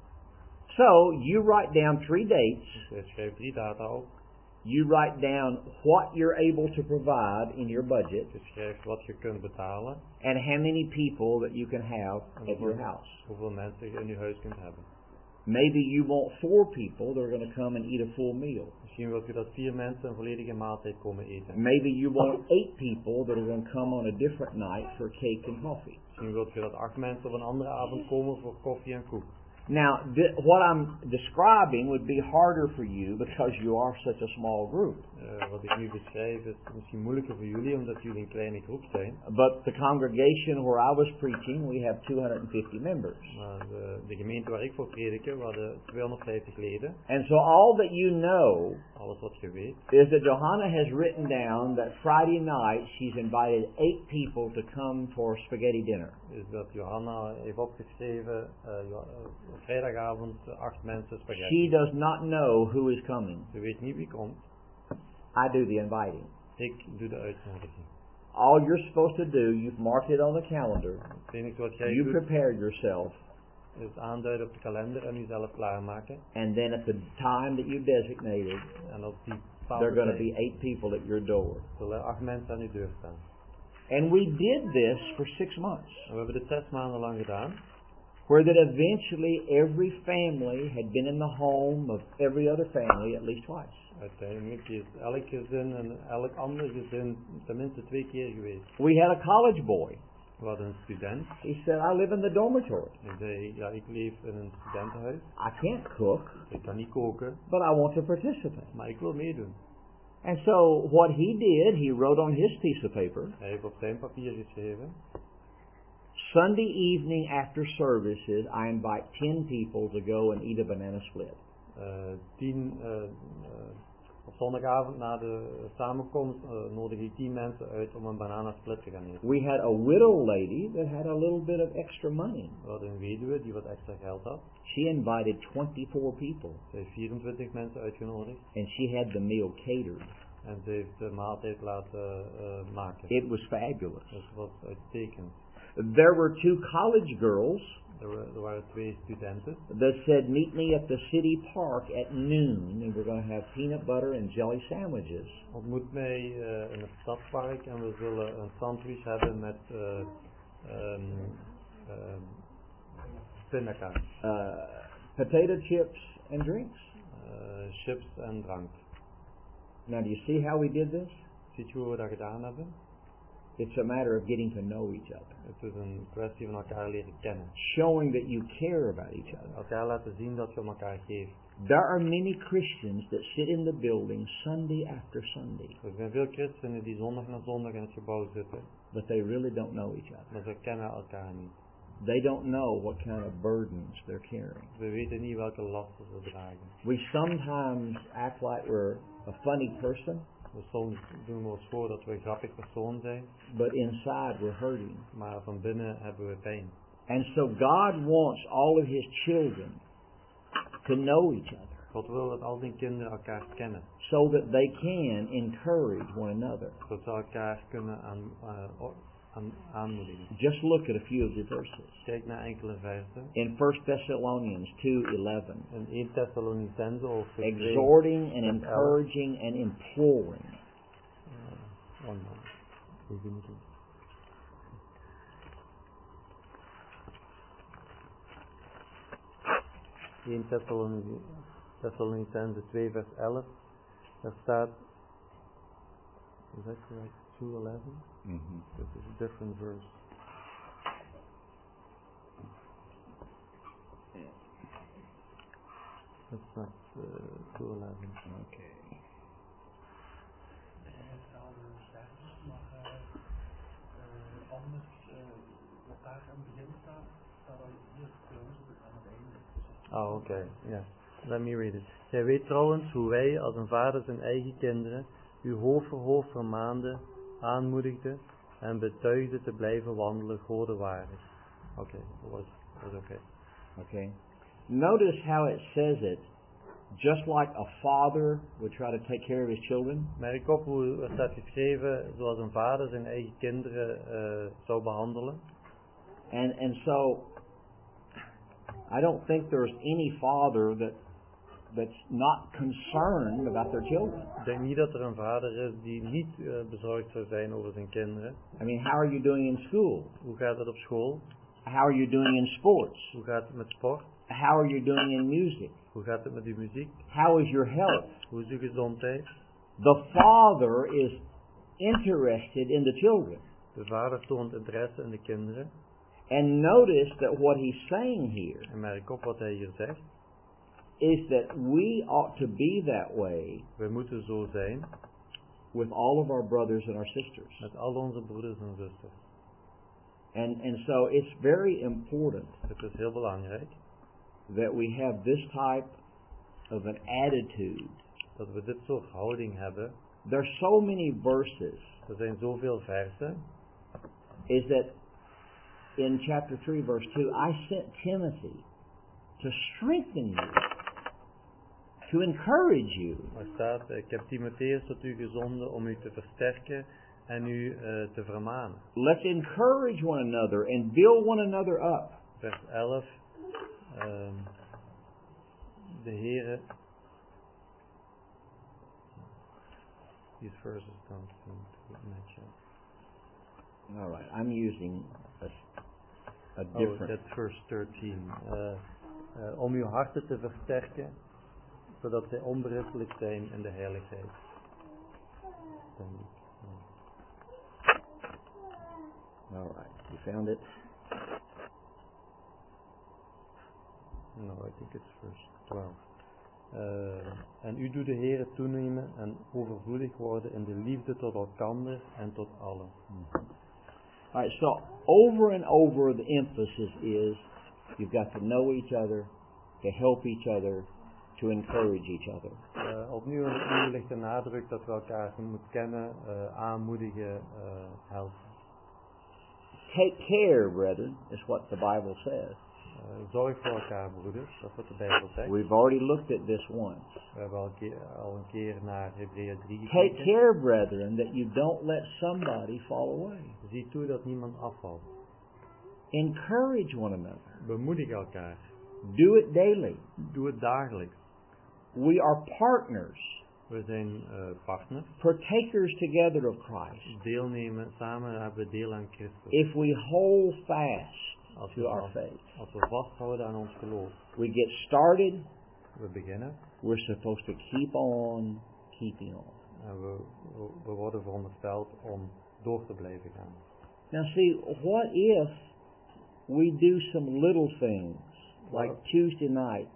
[SPEAKER 2] So you write down 3 dates,
[SPEAKER 1] Dus je schrijft 3 data op.
[SPEAKER 2] you write down what you're able to provide in your budget,
[SPEAKER 1] Je schrijft wat je kunt betalen.
[SPEAKER 2] and how many people that you can have at your house.
[SPEAKER 1] Hoeveel mensen je in je huis kunt hebben.
[SPEAKER 2] Maybe you want 4 people that are going to come and eat a full meal.
[SPEAKER 1] Misschien wilt je dat 4 mensen een volledige maaltijd komen eten.
[SPEAKER 2] Maybe you want 8 people that are going to come on a different night for cake and coffee.
[SPEAKER 1] Misschien wilt je dat 8 mensen op een andere avond komen voor koffie en koek.
[SPEAKER 2] Now, what I'm describing would be harder for you because you are such a small group.
[SPEAKER 1] Wat ik nu beschrijf is misschien moeilijker voor jullie omdat jullie een kleine groep zijn.
[SPEAKER 2] But the congregation where I was preaching, we have 250 members.
[SPEAKER 1] Maar de gemeente waar ik voor predikte, we hadden 250 leden.
[SPEAKER 2] And so all that you know
[SPEAKER 1] Alles wat je weet,
[SPEAKER 2] is that Johanna has written down that Friday night she's invited 8 people to come for spaghetti dinner.
[SPEAKER 1] is dat Johanna heeft opgeschreven, vrijdagavond 8 mensen
[SPEAKER 2] She
[SPEAKER 1] spaghetti.
[SPEAKER 2] does not know who is coming.
[SPEAKER 1] Ze weet niet wie komt.
[SPEAKER 2] I do the inviting.
[SPEAKER 1] Ik doe de uitnodiging.
[SPEAKER 2] All you're supposed to do, you've marked it on the calendar.
[SPEAKER 1] Het enige wat jij
[SPEAKER 2] You
[SPEAKER 1] doet
[SPEAKER 2] prepare yourself,
[SPEAKER 1] is aanduiden op de kalender en jezelf klaarmaken.
[SPEAKER 2] and then at the time that you designated,
[SPEAKER 1] En op die
[SPEAKER 2] there are going to
[SPEAKER 1] tijd
[SPEAKER 2] be 8 people at your door.
[SPEAKER 1] zullen 8 mensen aan uw deur staan.
[SPEAKER 2] And we did this for 6 months,
[SPEAKER 1] En we hebben dit 6 maanden lang gedaan.
[SPEAKER 2] where that eventually every family had been in the home of every other family at least twice.
[SPEAKER 1] Uiteindelijk is elk gezin en elk ander gezin tenminste 2 keer geweest.
[SPEAKER 2] We had a college boy.
[SPEAKER 1] We hadden een student.
[SPEAKER 2] He said, I live in the dormitory.
[SPEAKER 1] Hij zei, ja, ik leef in een studentenhuis.
[SPEAKER 2] I can't cook,
[SPEAKER 1] Ik kan niet koken,
[SPEAKER 2] but I want to participate.
[SPEAKER 1] maar ik wil meedoen.
[SPEAKER 2] And so what he did, he wrote on his piece of paper,
[SPEAKER 1] Hij heeft op zijn papier geschreven.
[SPEAKER 2] Sunday evening after services, I invite 10 people to go and eat a banana split.
[SPEAKER 1] Op zondagavond na de samenkomst nodig ik 10 mensen uit om een bananasplit te gaan eten.
[SPEAKER 2] We had a widow lady that had a little bit of extra money.
[SPEAKER 1] We hadden een weduwe die wat extra geld had.
[SPEAKER 2] She invited 24 people,
[SPEAKER 1] Ze heeft 24 mensen uitgenodigd.
[SPEAKER 2] and she had the meal catered.
[SPEAKER 1] En ze heeft de maaltijd laten maken.
[SPEAKER 2] It was fabulous.
[SPEAKER 1] Dus het was uitstekend.
[SPEAKER 2] There were 2 college girls
[SPEAKER 1] Er waren 2 studenten
[SPEAKER 2] that said, meet me at the city park at noon, and we're going to have peanut butter and jelly sandwiches.
[SPEAKER 1] Ontmoet mij in het stadspark en we zullen een sandwich hebben met pindakaas.
[SPEAKER 2] Potato chips and drinks.
[SPEAKER 1] Chips en drank.
[SPEAKER 2] Now, do you see how we did this?
[SPEAKER 1] Ziet je hoe we dat gedaan hebben?
[SPEAKER 2] It's a matter of getting to know each other.
[SPEAKER 1] Het is een kwestie van elkaar leren kennen.
[SPEAKER 2] Showing that you care about each other.
[SPEAKER 1] Elkaar laten zien dat je om elkaar geeft.
[SPEAKER 2] There are many Christians that sit in the building Sunday after Sunday.
[SPEAKER 1] Er zijn veel christenen die zondag na zondag in het gebouw zitten.
[SPEAKER 2] But they really don't know each other.
[SPEAKER 1] Maar ze kennen elkaar niet.
[SPEAKER 2] They don't know what kind of burdens they're carrying.
[SPEAKER 1] We weten niet welke lasten ze dragen.
[SPEAKER 2] We sometimes act like we're a funny person.
[SPEAKER 1] Soms doen we ons voor dat we een grappig persoon zijn.
[SPEAKER 2] But inside we're hurting.
[SPEAKER 1] Maar van binnen hebben we pijn.
[SPEAKER 2] And so God wants all of His children to know each other.
[SPEAKER 1] God wil dat al zijn kinderen elkaar kennen.
[SPEAKER 2] So that they can encourage one another.
[SPEAKER 1] Zodat ze elkaar kunnen aanmoedigen.
[SPEAKER 2] Just look at a few of the verses.
[SPEAKER 1] Kijk naar enkele versen.
[SPEAKER 2] In 1 Thessalonians 2:11.
[SPEAKER 1] In 1 Thessalonicenzen hoofdstuk 2.
[SPEAKER 2] Exhorting and encouraging and imploring.
[SPEAKER 1] One moment. Even again. In Thessalonicenzen 2 vers 11. Daar staat. Is that correct? 2:11?
[SPEAKER 2] Mm-hmm.
[SPEAKER 1] This is a different verse. That's not 2:11.
[SPEAKER 2] Okay.
[SPEAKER 1] Oh, okay. Yeah. Let me read it. Gij weet trouwens hoe wij als een vader zijn eigen kinderen u hoofd voor hoofd vermaanden, aanmoedigden en betuigden te blijven wandelen godewaardig. Oké, dat was oké.
[SPEAKER 2] Okay. Notice how it says it, just like a father would try to take care of his children.
[SPEAKER 1] Merk op hoe het staat geschreven, zoals een vader zijn eigen kinderen zou behandelen.
[SPEAKER 2] And so, I don't think there's any father that's not concerned about their children.
[SPEAKER 1] Ik denk niet dat er een vader is die niet bezorgd zou zijn over zijn kinderen.
[SPEAKER 2] I mean, how are you doing in school?
[SPEAKER 1] Hoe gaat het op school?
[SPEAKER 2] How are you doing in sports?
[SPEAKER 1] Hoe gaat het met sport?
[SPEAKER 2] How are you doing in music?
[SPEAKER 1] Hoe gaat het met uw muziek?
[SPEAKER 2] How is your health?
[SPEAKER 1] Hoe is uw gezondheid?
[SPEAKER 2] The father is interested in the children.
[SPEAKER 1] De vader toont interesse in de kinderen.
[SPEAKER 2] And notice that what he's saying here
[SPEAKER 1] En merk op wat hij hier zegt.
[SPEAKER 2] Is that we ought to be that way.
[SPEAKER 1] We moeten zo zijn.
[SPEAKER 2] With all of our brothers and our sisters.
[SPEAKER 1] Met al onze broeders en zusters.
[SPEAKER 2] And so it's very important.
[SPEAKER 1] Het is heel belangrijk.
[SPEAKER 2] That we have this type of an attitude.
[SPEAKER 1] Dat we dit soort houding hebben.
[SPEAKER 2] There's so many verses.
[SPEAKER 1] Er zijn zoveel versen.
[SPEAKER 2] Is that in chapter 3 verse 2, I sent Timothy to strengthen you, to encourage you.
[SPEAKER 1] Er staat, ik heb Timotheus tot u gezonden om u te versterken en u te vermanen.
[SPEAKER 2] Let's encourage one another and build one another up.
[SPEAKER 1] Vers 11. De Heere. These verses don't seem to match up.
[SPEAKER 2] All right, I'm using a different.
[SPEAKER 1] Oh, that's verse 13. Om uw harten te versterken, zodat zij onberispelijk zijn in de heiligheid.
[SPEAKER 2] All right, you found it?
[SPEAKER 1] No, I think it's verse 12. En u doet de Heere toenemen en overvloedig worden in de liefde tot elkander en tot allen.
[SPEAKER 2] All right, so over and over the emphasis is you've got to know each other, to help each other, to encourage each other.
[SPEAKER 1] Opnieuw en opnieuw ligt de nadruk dat we elkaar moeten kennen, aanmoedigen, helpen.
[SPEAKER 2] Take care, brethren, is what the Bible says.
[SPEAKER 1] Zorg voor elkaar, broeders, dat is wat de Bijbel zegt.
[SPEAKER 2] We've already looked at this once.
[SPEAKER 1] We hebben al een keer naar Hebreeën 3 gekeken.
[SPEAKER 2] Take care, brethren, that you don't let somebody fall away.
[SPEAKER 1] Zie toe dat niemand afvalt.
[SPEAKER 2] Encourage one another.
[SPEAKER 1] Bemoedig elkaar.
[SPEAKER 2] Do it daily.
[SPEAKER 1] Doe het dagelijks.
[SPEAKER 2] We are partners.
[SPEAKER 1] We zijn partners.
[SPEAKER 2] Partakers together of Christ.
[SPEAKER 1] Deelnemen, samen hebben we deel aan Christus.
[SPEAKER 2] If we hold fast
[SPEAKER 1] Als
[SPEAKER 2] to
[SPEAKER 1] we,
[SPEAKER 2] our faith.
[SPEAKER 1] als we vasthouden aan ons geloof.
[SPEAKER 2] We get started.
[SPEAKER 1] We beginnen.
[SPEAKER 2] We're supposed to keep on keeping on.
[SPEAKER 1] En we worden verondersteld om door te blijven gaan.
[SPEAKER 2] Now see, what if we do some little things, like Tuesday night?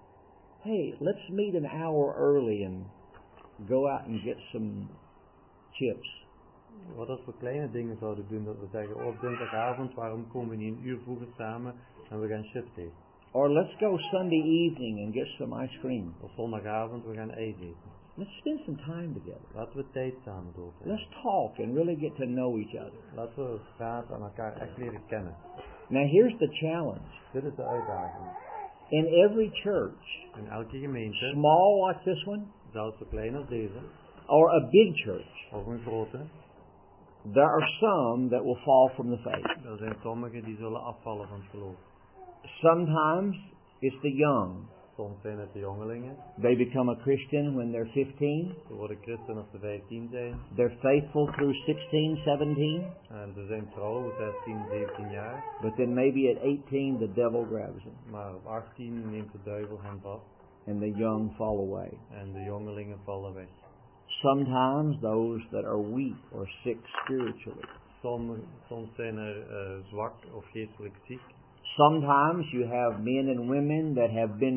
[SPEAKER 2] Hey, let's meet an hour early and go out and get some chips.
[SPEAKER 1] Wat als we kleine dingen zouden doen, dat we zeggen, op dinsdagavond, waarom komen we niet een uur vroeger samen en we gaan chips eten?
[SPEAKER 2] Or let's go Sunday evening and get some ice cream.
[SPEAKER 1] Of zondagavond, we gaan ijs eten.
[SPEAKER 2] Let's spend some time together.
[SPEAKER 1] Laten we tijd samen doorbrengen.
[SPEAKER 2] Let's talk and really get to know each other.
[SPEAKER 1] Laten we praten en elkaar echt leren kennen.
[SPEAKER 2] Now here's the challenge.
[SPEAKER 1] Dit is de uitdaging.
[SPEAKER 2] In every church,
[SPEAKER 1] In elke gemeente,
[SPEAKER 2] small like this one,
[SPEAKER 1] zelfs zo klein als deze,
[SPEAKER 2] or a big church,
[SPEAKER 1] of een grote,
[SPEAKER 2] there are some that will fall from the faith.
[SPEAKER 1] er zijn sommigen die zullen afvallen van het geloof.
[SPEAKER 2] Sometimes it's the young.
[SPEAKER 1] Soms zijn het de jongelingen.
[SPEAKER 2] They become a Christian when they're 15.
[SPEAKER 1] Ze worden christen als ze 15 zijn.
[SPEAKER 2] They're faithful through 16, 17.
[SPEAKER 1] En ze zijn trouw, 16, 17 jaar.
[SPEAKER 2] But then maybe at 18 the devil grabs them
[SPEAKER 1] Maar op 18 neemt de duivel hen vast.
[SPEAKER 2] and the young fall away.
[SPEAKER 1] En de jongelingen vallen weg.
[SPEAKER 2] Sometimes those that are weak or sick spiritually.
[SPEAKER 1] Soms zijn er zwak of geestelijk ziek.
[SPEAKER 2] Sometimes you have men and women that have been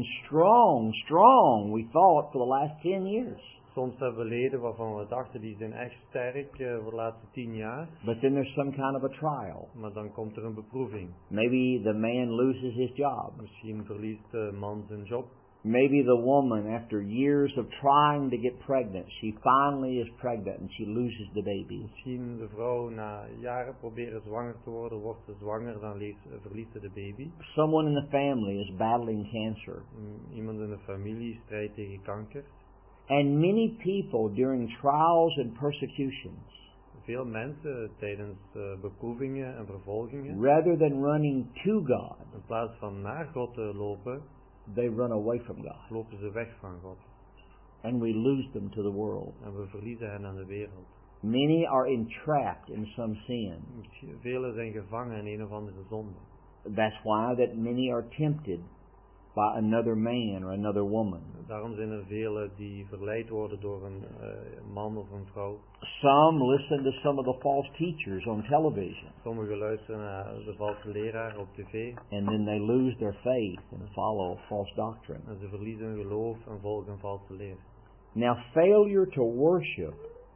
[SPEAKER 2] strong, we thought, for the last 10 years.
[SPEAKER 1] Soms hebben we leden waarvan we dachten die zijn echt sterk voor de laatste 10 jaar.
[SPEAKER 2] But then there's some kind of a trial.
[SPEAKER 1] Maar dan komt er een beproeving.
[SPEAKER 2] Maybe the man loses his job.
[SPEAKER 1] Misschien verliest de man zijn job.
[SPEAKER 2] Maybe the woman, after years of trying to get pregnant, she finally is pregnant and she loses the baby.
[SPEAKER 1] Misschien de vrouw na jaren proberen zwanger te worden, wordt ze zwanger, dan verliest ze de baby.
[SPEAKER 2] Someone in the family is battling cancer.
[SPEAKER 1] Iemand in de familie strijdt tegen kanker.
[SPEAKER 2] And many people during trials and persecutions,
[SPEAKER 1] Veel mensen tijdens beproevingen en vervolgingen,
[SPEAKER 2] rather than running to God,
[SPEAKER 1] in plaats van naar God te lopen,
[SPEAKER 2] they run away from God.
[SPEAKER 1] lopen ze weg van God.
[SPEAKER 2] And we lose them to the world.
[SPEAKER 1] En we verliezen hen aan de wereld.
[SPEAKER 2] Many are entrapped in some sin.
[SPEAKER 1] Velen zijn gevangen in een of andere zonde.
[SPEAKER 2] That's why that many are tempted by another man or another woman.
[SPEAKER 1] Daarom zijn er velen die verleid worden door een man of een vrouw.
[SPEAKER 2] Some listen to some of the false teachers on television.
[SPEAKER 1] Sommigen luisteren naar de valse leraar op tv.
[SPEAKER 2] And then they lose their faith and follow false doctrine.
[SPEAKER 1] En ze verliezen hun geloof en volgen een valse leer.
[SPEAKER 2] Now failure to worship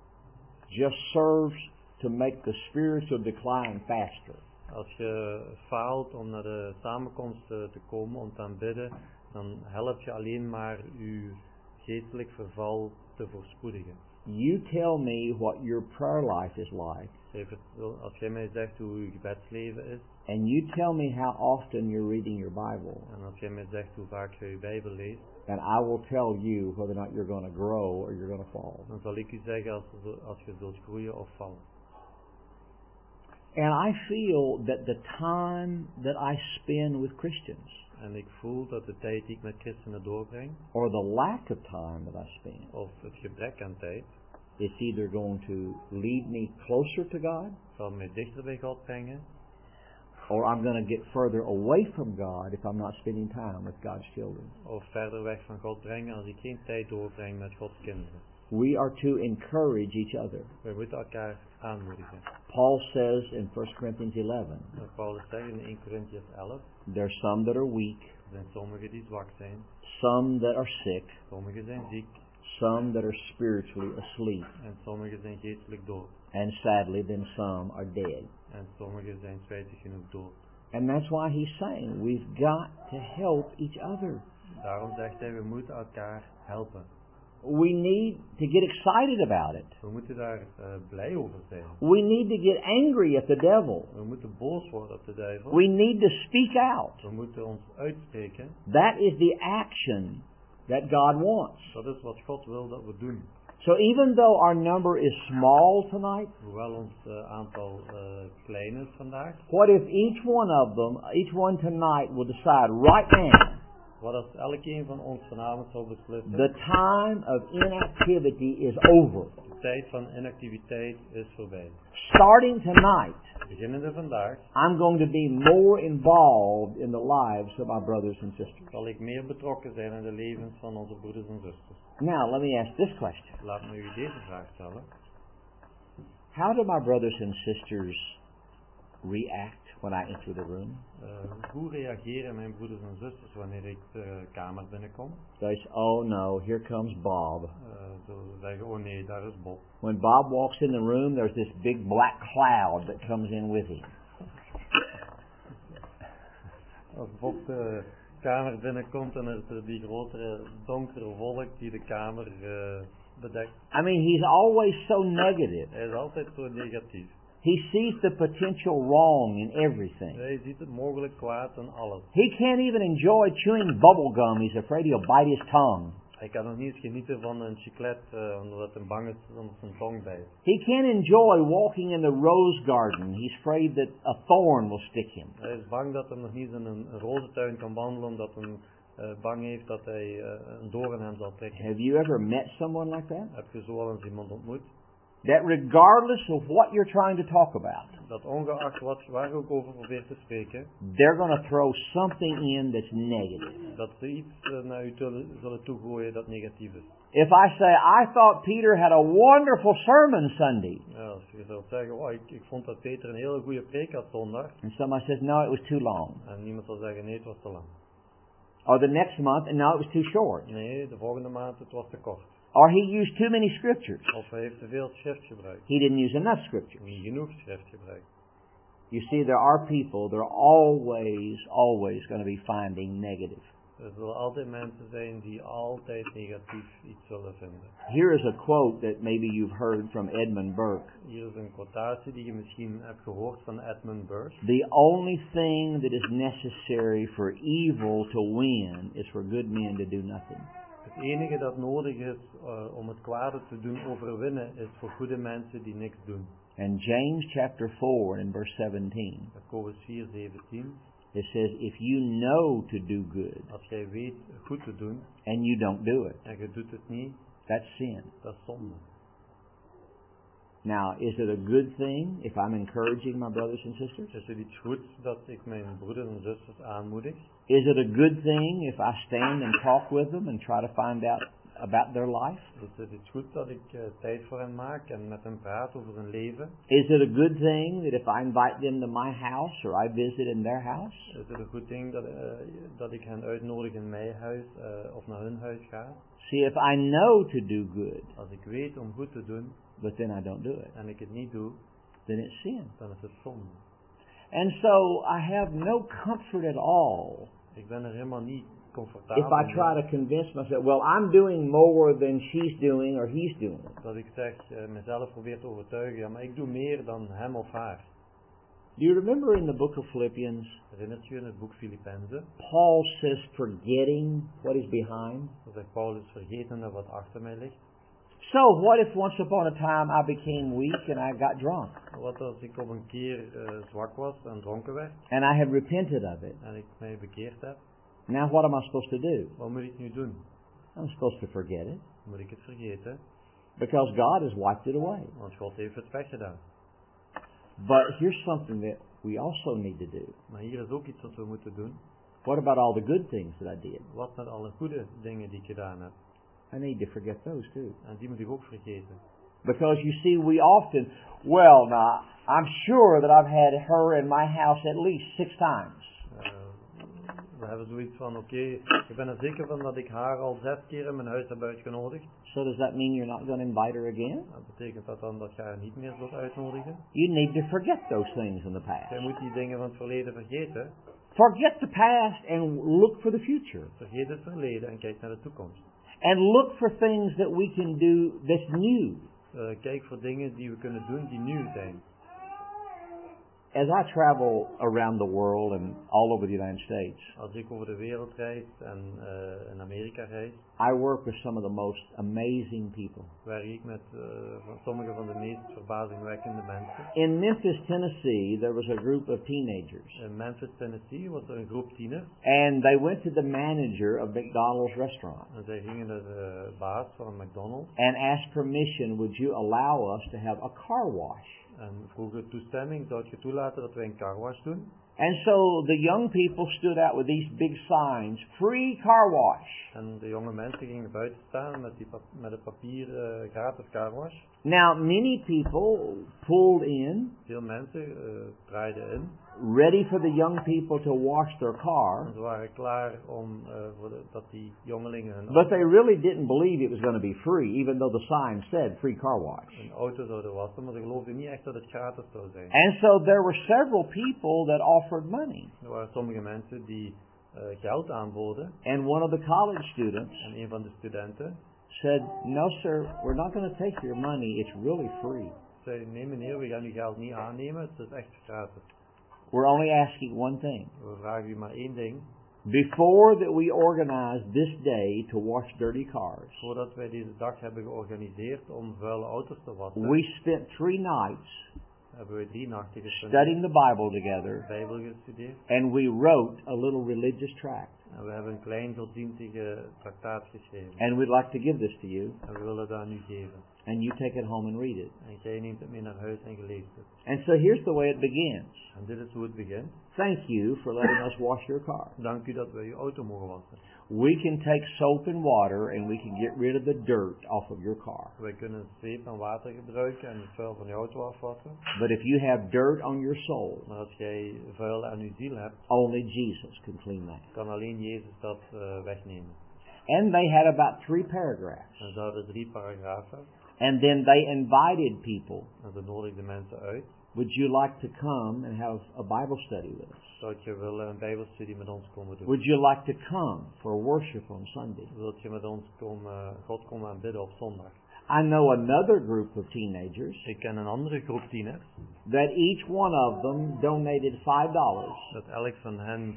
[SPEAKER 2] just serves to make the spiritual decline faster.
[SPEAKER 1] Als je faalt om naar de samenkomst te komen, om te aanbidden, dan help je alleen maar je geestelijk verval te voorspoedigen.
[SPEAKER 2] You tell me what your prayer life is like.
[SPEAKER 1] Als jij mij zegt hoe je gebedsleven is,
[SPEAKER 2] And you tell me how often you're reading your Bible.
[SPEAKER 1] en als jij mij zegt hoe vaak je je Bijbel leest,
[SPEAKER 2] And I will tell you whether or not you're going to grow or you're going to fall.
[SPEAKER 1] dan zal ik u zeggen als je zult groeien of vallen.
[SPEAKER 2] And I feel that the time that I spend with Christians,
[SPEAKER 1] En ik voel dat de tijd die ik met christenen doorbreng,
[SPEAKER 2] or the lack of time that I spend,
[SPEAKER 1] of het gebrek aan tijd,
[SPEAKER 2] it's either going to lead me closer to God,
[SPEAKER 1] zal mij dichter bij God brengen,
[SPEAKER 2] or I'm going to get further away from God if I'm not spending time with God's children.
[SPEAKER 1] of verder weg van God brengen als ik geen tijd doorbreng met Gods kinderen.
[SPEAKER 2] We are to encourage each other.
[SPEAKER 1] We moeten elkaar aanmoedigen.
[SPEAKER 2] Paul says in 1 Corinthians 11,
[SPEAKER 1] En Paulus zegt in 1 Corinthians 11,
[SPEAKER 2] there's some that are weak,
[SPEAKER 1] er zijn sommigen die zwak zijn,
[SPEAKER 2] some that are sick,
[SPEAKER 1] sommigen zijn ziek,
[SPEAKER 2] some that are spiritually asleep,
[SPEAKER 1] en sommigen zijn geestelijk dood.
[SPEAKER 2] and sadly then some are dead.
[SPEAKER 1] En sommigen zijn spijtig genoeg dood.
[SPEAKER 2] And that's why he's saying we've got to help each other.
[SPEAKER 1] Daarom zegt hij, we moeten elkaar helpen.
[SPEAKER 2] We need to get excited about it.
[SPEAKER 1] We moeten daar blij over zijn.
[SPEAKER 2] We need to get angry at the devil.
[SPEAKER 1] We moeten boos worden op de duivel.
[SPEAKER 2] We need to speak out.
[SPEAKER 1] We moeten ons uitspreken.
[SPEAKER 2] That is the action that God wants.
[SPEAKER 1] Dat is wat God wil dat we doen.
[SPEAKER 2] So even though our number is small tonight,
[SPEAKER 1] Hoewel ons aantal klein is vandaag,
[SPEAKER 2] what if each one tonight will decide right now,
[SPEAKER 1] wat als elkeen van ons vanavond zou beslissen,
[SPEAKER 2] the time of inactivity is over.
[SPEAKER 1] de tijd van inactiviteit is voorbij.
[SPEAKER 2] Starting tonight,
[SPEAKER 1] Beginnende vandaag
[SPEAKER 2] I'm going to be more involved in the lives of my brothers and sisters.
[SPEAKER 1] zal ik meer betrokken zijn in de levens van onze broeders en zusters.
[SPEAKER 2] Now, let me ask this question.
[SPEAKER 1] Laat me u deze vraag stellen.
[SPEAKER 2] How do my brothers and sisters react when I enter the room?
[SPEAKER 1] Hoe reageren mijn broeders en zusters wanneer ik de kamer binnenkom?
[SPEAKER 2] They say, oh no, here comes Bob.
[SPEAKER 1] Ze zeggen, oh nee, daar is Bob.
[SPEAKER 2] When Bob walks in the room, there's this big black cloud that comes in with him.
[SPEAKER 1] Als Bob de kamer binnenkomt, dan is er die grotere donkere wolk die de kamer bedekt.
[SPEAKER 2] I mean, he's always so negative.
[SPEAKER 1] Hij is altijd zo negatief.
[SPEAKER 2] He sees the potential wrong in everything.
[SPEAKER 1] Hij ziet het mogelijk kwaad in alles.
[SPEAKER 2] He can't even enjoy chewing bubble gum. He's afraid he'll bite his tongue.
[SPEAKER 1] Hij kan nog niet eens genieten van een chiclet, omdat hij bang is dat zijn tong bijt.
[SPEAKER 2] He can't enjoy walking in the rose garden. He's afraid that a thorn will stick him.
[SPEAKER 1] Hij is bang dat hij nog niet in een rozentuin kan wandelen, omdat hij bang heeft dat hij een doorn hem zal trekken.
[SPEAKER 2] Have you ever met someone like that?
[SPEAKER 1] Heb je zo wel eens iemand ontmoet?
[SPEAKER 2] That regardless of what you're trying to talk about,
[SPEAKER 1] Dat ongeacht waar je ook over probeert te spreken,
[SPEAKER 2] they're going to throw something in that's negative.
[SPEAKER 1] dat ze iets naar u zullen toegooien dat negatief is.
[SPEAKER 2] If I say, I thought Peter had a wonderful sermon Sunday,
[SPEAKER 1] Ja, als je zou zeggen, oh, ik vond dat Peter een hele goede preek had zondag,
[SPEAKER 2] and somebody says, no, it was too long.
[SPEAKER 1] en niemand zal zeggen, nee, het was te lang.
[SPEAKER 2] Or the next month, and no, it was too short.
[SPEAKER 1] Nee, de volgende maand, het was te kort.
[SPEAKER 2] Or he used too many scriptures.
[SPEAKER 1] Of hij heeft te veel schrift gebruikt.
[SPEAKER 2] He didn't use enough scriptures.
[SPEAKER 1] Niet genoeg schrift gebruikt.
[SPEAKER 2] You see, there are people, they're always going to be finding negative.
[SPEAKER 1] Er zullen altijd mensen zijn die altijd negatief iets zullen vinden.
[SPEAKER 2] Here is a quote that maybe you've heard from Edmund Burke.
[SPEAKER 1] Hier is een quotatie die je misschien hebt gehoord van Edmund Burke.
[SPEAKER 2] The only thing that is necessary for evil to win is for good men to do nothing.
[SPEAKER 1] Het enige dat nodig is om het kwade te doen overwinnen is voor goede mensen die niks doen.
[SPEAKER 2] And James chapter 4 and verse 17.
[SPEAKER 1] Jacobus 4:17.
[SPEAKER 2] It says, if you know to do good
[SPEAKER 1] Als jij weet goed te doen
[SPEAKER 2] and you don't do it,
[SPEAKER 1] en je doet het niet,
[SPEAKER 2] that's sin.
[SPEAKER 1] dat is zonde.
[SPEAKER 2] Now, is it a good thing if I'm encouraging my brothers and sisters?
[SPEAKER 1] Is het iets goeds dat ik mijn broeders en zusters aanmoedig?
[SPEAKER 2] Is it a good thing if I stand and talk with them and try to find out about their life?
[SPEAKER 1] Is het iets goed dat ik tijd voor hen maak en met hen praat over hun leven?
[SPEAKER 2] Is it a good thing that if I invite them to my house or I visit in their house?
[SPEAKER 1] Is het een goed ding dat ik hen uitnodig in mijn huis of naar hun huis ga?
[SPEAKER 2] See, if I know to do good,
[SPEAKER 1] Als ik weet om goed te doen
[SPEAKER 2] but then I don't do it,
[SPEAKER 1] en ik het niet doe,
[SPEAKER 2] then it's sin.
[SPEAKER 1] dan is het zonde.
[SPEAKER 2] And so I have no comfort at all
[SPEAKER 1] Ik ben er helemaal niet
[SPEAKER 2] if
[SPEAKER 1] comfortabel
[SPEAKER 2] I try to convince myself, well, I'm doing more than she's doing or he's doing.
[SPEAKER 1] dat ik zeg, mezelf probeer te overtuigen, ja, maar ik doe meer dan hem of haar.
[SPEAKER 2] Do you remember in the book of Philippians,
[SPEAKER 1] Herinnert je in het boek Filippenzen?
[SPEAKER 2] Paul says, forgetting what is behind?
[SPEAKER 1] Dan zegt Paulus, vergetende wat achter mij ligt.
[SPEAKER 2] So, what if once upon a time I became weak and I got drunk?
[SPEAKER 1] Wat als ik op een keer zwak was en dronken werd
[SPEAKER 2] And I have repented of it.
[SPEAKER 1] en ik mij bekeerd heb?
[SPEAKER 2] Now what am I supposed to do?
[SPEAKER 1] Wat moet ik nu doen?
[SPEAKER 2] I'm supposed to forget it.
[SPEAKER 1] Moet ik het vergeten?
[SPEAKER 2] Because God has wiped it away.
[SPEAKER 1] Want God heeft het weggedaan.
[SPEAKER 2] But here's something that we also need to do.
[SPEAKER 1] Maar hier is ook iets wat we moeten doen.
[SPEAKER 2] What about all the good things that I did?
[SPEAKER 1] Wat met alle goede dingen die ik gedaan heb?
[SPEAKER 2] I need to forget those too.
[SPEAKER 1] En die moet ik ook vergeten.
[SPEAKER 2] Because you see, we often, well, now, I'm sure that I've had her in my house at least 6 times.
[SPEAKER 1] We hebben zoiets van, oké, ik ben er zeker van dat ik haar al 6 keer in mijn huis heb uitgenodigd.
[SPEAKER 2] So does that mean you're not going to invite her again?
[SPEAKER 1] Dat betekent dat dan dat je haar niet meer zult uitnodigen?
[SPEAKER 2] You need to forget those things in the
[SPEAKER 1] Jij
[SPEAKER 2] past.
[SPEAKER 1] moet die dingen van het verleden vergeten.
[SPEAKER 2] Forget the past and look for the future.
[SPEAKER 1] Vergeet het verleden en kijk naar de toekomst.
[SPEAKER 2] And look for things that we can do that's new.
[SPEAKER 1] Kijk voor dingen die we kunnen doen die nieuw zijn.
[SPEAKER 2] As I travel around the world and all over the United States,
[SPEAKER 1] Als ik over de wereld reis en in Amerika reis,
[SPEAKER 2] I work with some of the most amazing people.
[SPEAKER 1] werk ik met sommige van de meest verbazingwekkende mensen.
[SPEAKER 2] In Memphis, Tennessee, there was a group of teenagers,
[SPEAKER 1] In Memphis, Tennessee was er een groep tieners
[SPEAKER 2] and they went to the manager of McDonald's restaurant
[SPEAKER 1] en zij gingen naar de baas van McDonald's
[SPEAKER 2] and asked permission, would you allow us to have a car wash?
[SPEAKER 1] en vroegen toestemming, zou je toelaten dat wij een carwash doen?
[SPEAKER 2] And so the young people stood out with these big signs, free car wash.
[SPEAKER 1] En de jonge mensen gingen buiten staan met een papier gratis carwash.
[SPEAKER 2] Now, many people pulled in,
[SPEAKER 1] Veel mensen draaiden in
[SPEAKER 2] ready for the young people to wash their
[SPEAKER 1] en
[SPEAKER 2] car,
[SPEAKER 1] ze waren klaar om dat die jongelingen
[SPEAKER 2] but they really didn't believe it was going to be free, even though the sign said free car wash.
[SPEAKER 1] een auto zouden wassen, maar ze geloofden niet echt dat het gratis zou zijn.
[SPEAKER 2] And so there were several people that offered money.
[SPEAKER 1] Er waren sommige mensen die geld aanboden
[SPEAKER 2] And one of the college students
[SPEAKER 1] en een van de studenten
[SPEAKER 2] said, no sir, we're not going to take your money, it's really free.
[SPEAKER 1] zei, nee meneer, we gaan uw geld niet aannemen, het is echt gratis.
[SPEAKER 2] We're only asking one thing.
[SPEAKER 1] We vragen u maar één ding.
[SPEAKER 2] Before that we organize this day to wash dirty cars,
[SPEAKER 1] Voordat wij deze dag hebben georganiseerd om vuile auto's te wassen,
[SPEAKER 2] we spent 3 nights
[SPEAKER 1] hebben we 3 nachten gespendeerd,
[SPEAKER 2] studying the Bible together,
[SPEAKER 1] de Bijbel gestudeerd
[SPEAKER 2] and we wrote a little religious tract.
[SPEAKER 1] en we hebben een klein godsdienstige traktaat geschreven.
[SPEAKER 2] And we'd like to give this to you,
[SPEAKER 1] En we willen dat aan u geven.
[SPEAKER 2] and you take it home and read it.
[SPEAKER 1] En jij neemt het mee naar huis en geleest het.
[SPEAKER 2] And so here's the way it begins.
[SPEAKER 1] En dit is hoe het begint.
[SPEAKER 2] Thank you for letting us wash your car.
[SPEAKER 1] Dank u dat wij uw auto mogen wassen.
[SPEAKER 2] We can take soap and water and we can get rid of the dirt off of your car.
[SPEAKER 1] Wij kunnen zeep en water gebruiken en het vuil van uw auto afwassen.
[SPEAKER 2] But if you have dirt on your soul,
[SPEAKER 1] Maar als jij vuil aan uw ziel hebt,
[SPEAKER 2] only Jesus can clean that.
[SPEAKER 1] kan alleen Jezus dat wegnemen.
[SPEAKER 2] And they had about 3 paragraphs.
[SPEAKER 1] En ze hadden 3 paragrafen.
[SPEAKER 2] And then they invited people.
[SPEAKER 1] En ze nodigden mensen uit.
[SPEAKER 2] Would you like to come and have a Bible study with us?
[SPEAKER 1] Zou je willen een bijbelstudie met ons komen doen?
[SPEAKER 2] Would you like to come for worship on Sunday?
[SPEAKER 1] Wilt je met ons God komen aanbidden op zondag?
[SPEAKER 2] I know another group of teenagers
[SPEAKER 1] Ik ken een andere groep tieners.
[SPEAKER 2] that each one of them donated $5.
[SPEAKER 1] Dat elk van hen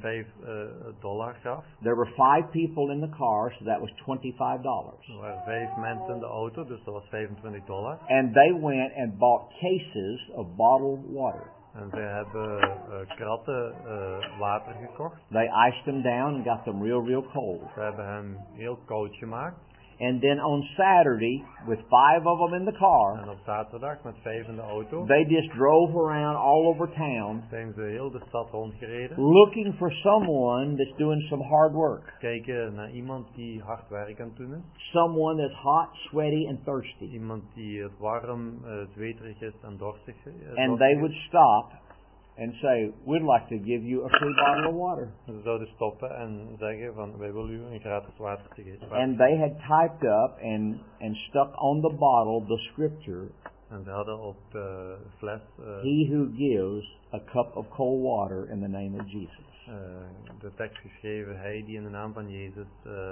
[SPEAKER 1] $5 gaf.
[SPEAKER 2] There were 5 people in the car, so that was $25.
[SPEAKER 1] Er waren 5 mensen in de auto, dus dat was $25.
[SPEAKER 2] And they went and bought cases of bottled water.
[SPEAKER 1] En zij hebben kratten water gekocht.
[SPEAKER 2] They iced them down and got them real cold.
[SPEAKER 1] Ze hebben hem heel koud gemaakt.
[SPEAKER 2] And then on Saturday, with 5 of them in the car,
[SPEAKER 1] En op zaterdag met 5 in de auto
[SPEAKER 2] they just drove around all over town
[SPEAKER 1] zijn ze heel de stad rondgereden.
[SPEAKER 2] looking for someone that's doing some hard work.
[SPEAKER 1] Kijken naar iemand die hard werk aan het doen is.
[SPEAKER 2] Someone that's hot, sweaty, and thirsty.
[SPEAKER 1] Iemand die het warm, zweterig is en dorstig
[SPEAKER 2] And they would stop and say, we'd like to give you a free bottle of water.
[SPEAKER 1] Ze zouden stoppen en zeggen van wij willen u een gratis water geven.
[SPEAKER 2] And they had typed up and stuck on the bottle the scripture,
[SPEAKER 1] En ze hadden op de fles
[SPEAKER 2] he who gives a cup of cold water in the name of Jesus.
[SPEAKER 1] de tekst geschreven, hij die in de naam van Jezus